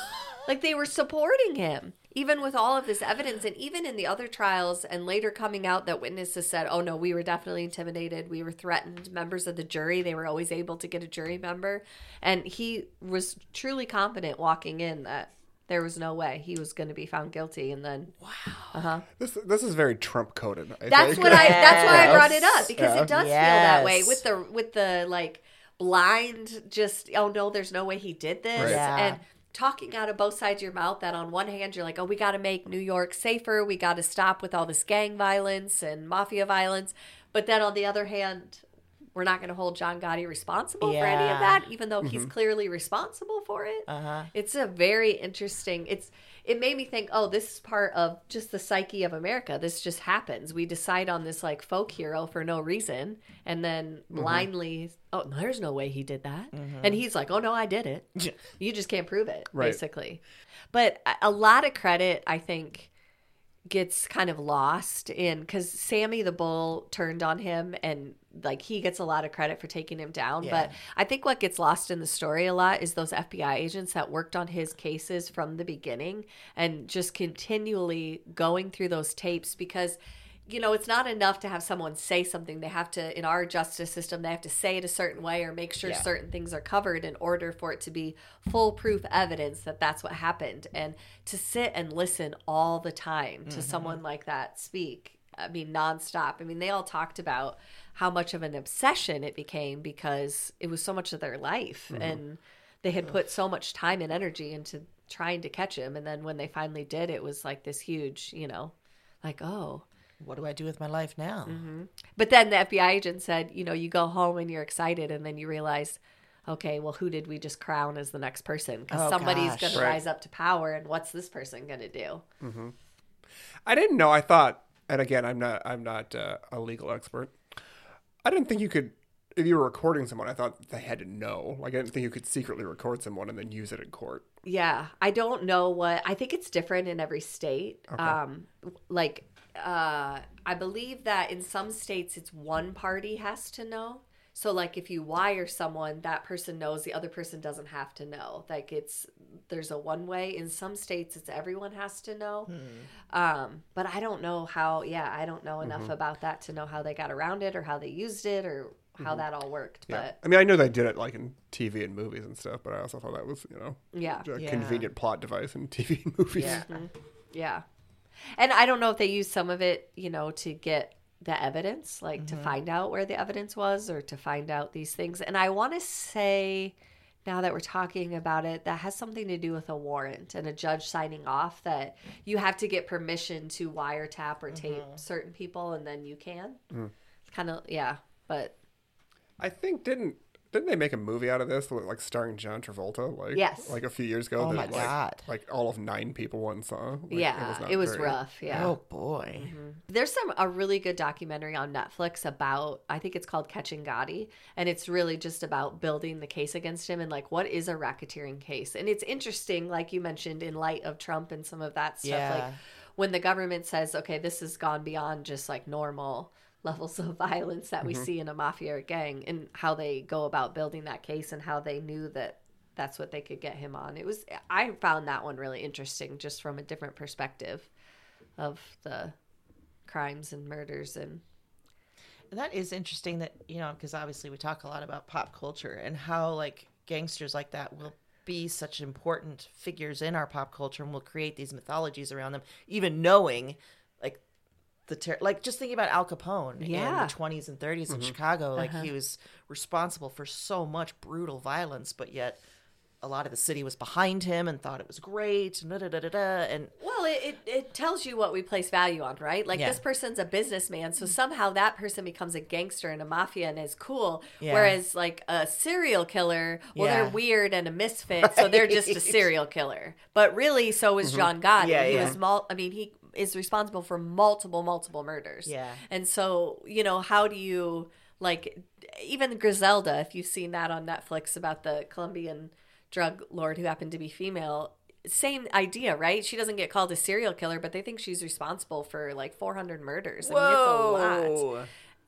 Like, they were supporting him, even with all of this evidence. And even in the other trials and later coming out that witnesses said, oh, no, we were definitely intimidated. We were threatened. Members of the jury, they were always able to get a jury member. And he was truly confident walking in that there was no way he was going to be found guilty. And then, wow. This is very Trump coded. That's why I brought it up, because it does feel that way with the like blind, just, oh no, there's no way he did this. Right. Yeah. And talking out of both sides of your mouth that on one hand you're like, oh, we got to make New York safer. We got to stop with all this gang violence and mafia violence. But then on the other hand, we're not going to hold John Gotti responsible for any of that, even though he's clearly responsible for it. It's a very interesting, it made me think, oh, this is part of just the psyche of America. This just happens. We decide on this like folk hero for no reason and then blindly, oh, there's no way he did that. And he's like, oh, no, I did it. You just can't prove it, basically. But a lot of credit, I think, gets kind of lost in, because Sammy the Bull turned on him, and like he gets a lot of credit for taking him down. But I think what gets lost in the story a lot is those FBI agents that worked on his cases from the beginning and just continually going through those tapes, because it's not enough to have someone say something. They have to, in our justice system, they have to say it a certain way or make sure certain things are covered in order for it to be foolproof evidence that that's what happened. And to sit and listen all the time to someone like that speak, I mean, nonstop. I mean, they all talked about how much of an obsession it became because it was so much of their life. And they had put so much time and energy into trying to catch him. And then when they finally did, it was like this huge, like, oh, what do I do with my life now? But then the FBI agent said, you go home and you're excited, and then you realize, okay, well, who did we just crown as the next person? Because somebody's going to rise up to power, and what's this person going to do? I didn't know. I thought, and again, I'm not a legal expert. I didn't think you could, if you were recording someone, I thought they had to know. Like, I didn't think you could secretly record someone and then use it in court. Yeah, I don't know I think it's different in every state. Okay. I believe that in some states it's one party has to know. So like if you wire someone, that person knows, the other person doesn't have to know. Like there's a one way. In some states it's everyone has to know. But I don't know I don't know enough about that to know how they got around it or how they used it or how that all worked. Yeah. But I mean, I know they did it like in TV and movies and stuff, but I also thought that was, a convenient plot device in TV and movies. Yeah. Yeah. And I don't know if they used some of it, to get the evidence, like to find out where the evidence was or to find out these things. And I want to say, now that we're talking about it, that has something to do with a warrant and a judge signing off that you have to get permission to wiretap or tape certain people, and then you can. It's kind of, but I think didn't they make a movie out of this, like starring John Travolta? Yes. Like a few years ago. Oh my God. Like all of 9 people went and saw. It was rough. Yeah. Oh boy. There's a really good documentary on Netflix about, I think it's called Catching Gotti, and it's really just about building the case against him and like what is a racketeering case. And it's interesting, like you mentioned, in light of Trump and some of that stuff, like when the government says, okay, this has gone beyond just like normal levels of violence that we see in a mafia or gang, and how they go about building that case and how they knew that that's what they could get him on. I found that one really interesting just from a different perspective of the crimes and murders. And that is interesting that, because obviously we talk a lot about pop culture and how like gangsters like that will be such important figures in our pop culture, and we'll create these mythologies around them, even knowing like like just thinking about Al Capone in the 20s and 30s in Chicago, like he was responsible for so much brutal violence, but yet a lot of the city was behind him and thought it was great. And well, it tells you what we place value on, right? Like this person's a businessman, so somehow that person becomes a gangster and a mafia and is cool. Whereas like a serial killer, they're weird and a misfit, so they're just a serial killer. But really, so is John Gotti. He was he is responsible for multiple murders. Yeah. And so, how do you, like, even Griselda, if you've seen that on Netflix about the Colombian drug lord who happened to be female, same idea, right? She doesn't get called a serial killer, but they think she's responsible for like 400 murders. I mean, it's a lot.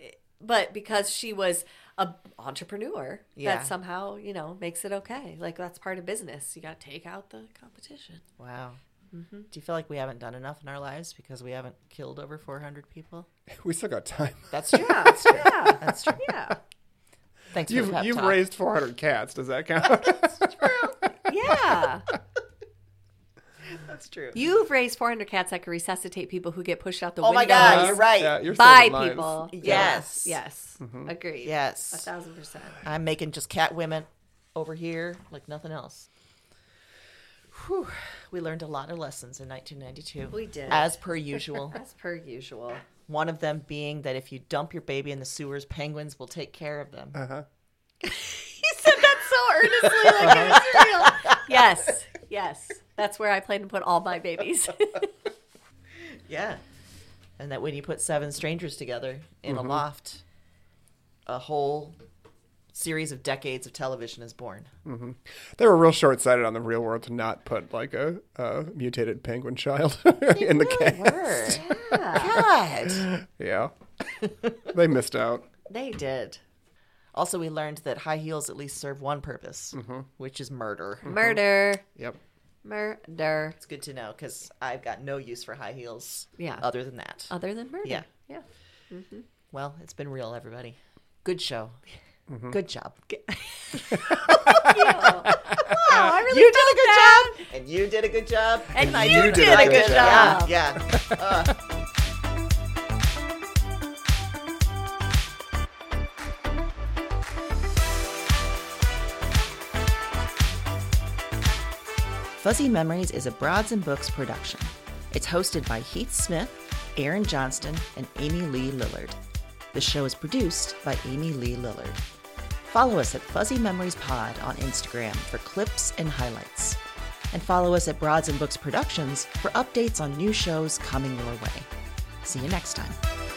but because she was a entrepreneur, Yeah. that somehow, makes it okay. Like, that's part of business. You got to take out the competition. Wow. Do you feel like we haven't done enough in our lives because we haven't killed over 400 people? We still got time. That's true. Yeah, that's true. Yeah. That's true. Yeah. Thanks for the pep You've talk. raised 400 cats. Does that count? Yeah. That's true. You've raised 400 cats that can resuscitate people who get pushed out the Oh window. my God, you're right. Yeah, you're By saving lives. people. Yes. Yes. Agreed. Yes. 1,000%. I'm making just cat women over here like nothing else. Whew. We learned a lot of lessons in 1992. We did. As per usual. As per usual. One of them being that if you dump your baby in the sewers, penguins will take care of them. Uh-huh. You said that so earnestly, like it was real. Yes. Yes. That's where I plan to put all my babies. Yeah. And that when you put 7 strangers together in a loft, a whole series of decades of television is born. They were real short-sighted on the real world to not put like a mutated penguin child in the cast. God. Yeah. They missed out. They did. Also, we learned that high heels at least serve one purpose, which is murder. Murder. Yep. Murder. It's good to know because I've got no use for high heels Yeah. other than that. Other than murder. Yeah. Yeah. Well, it's been real, everybody. Good show. Good job. Wow, I really You did felt a good that. job, and you did a good job, And I you did did a a good job. Yeah. Fuzzy Memories is a Broads and Books production. It's hosted by Heath Smith, Aaron Johnston, and Amy Lee Lillard. The show is produced by Amy Lee Lillard. Follow us at Fuzzy Memories Pod on Instagram for clips and highlights. And follow us at Broads and Books Productions for updates on new shows coming your way. See you next time.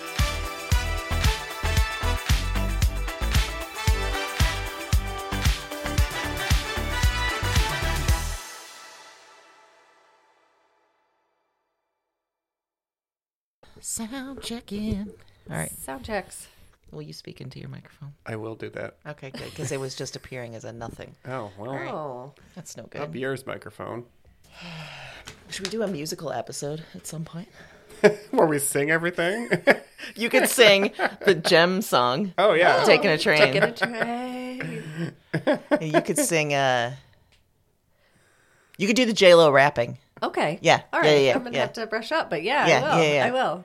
Sound check in. All right. Sound checks. Will you speak into your microphone? I will do that. Okay, good. Because it was just appearing as a nothing. Oh, well. Oh. That's no Up good. yours microphone. Should we do a musical episode at some point? Where we sing everything? You could sing the Gem song. Oh, yeah. Taking a train. Taking a train. You could sing. You could do the J-Lo rapping. Okay. Yeah. All right. Yeah. I'm going to Yeah. have to brush up, but yeah, Yeah, I will. yeah. I will.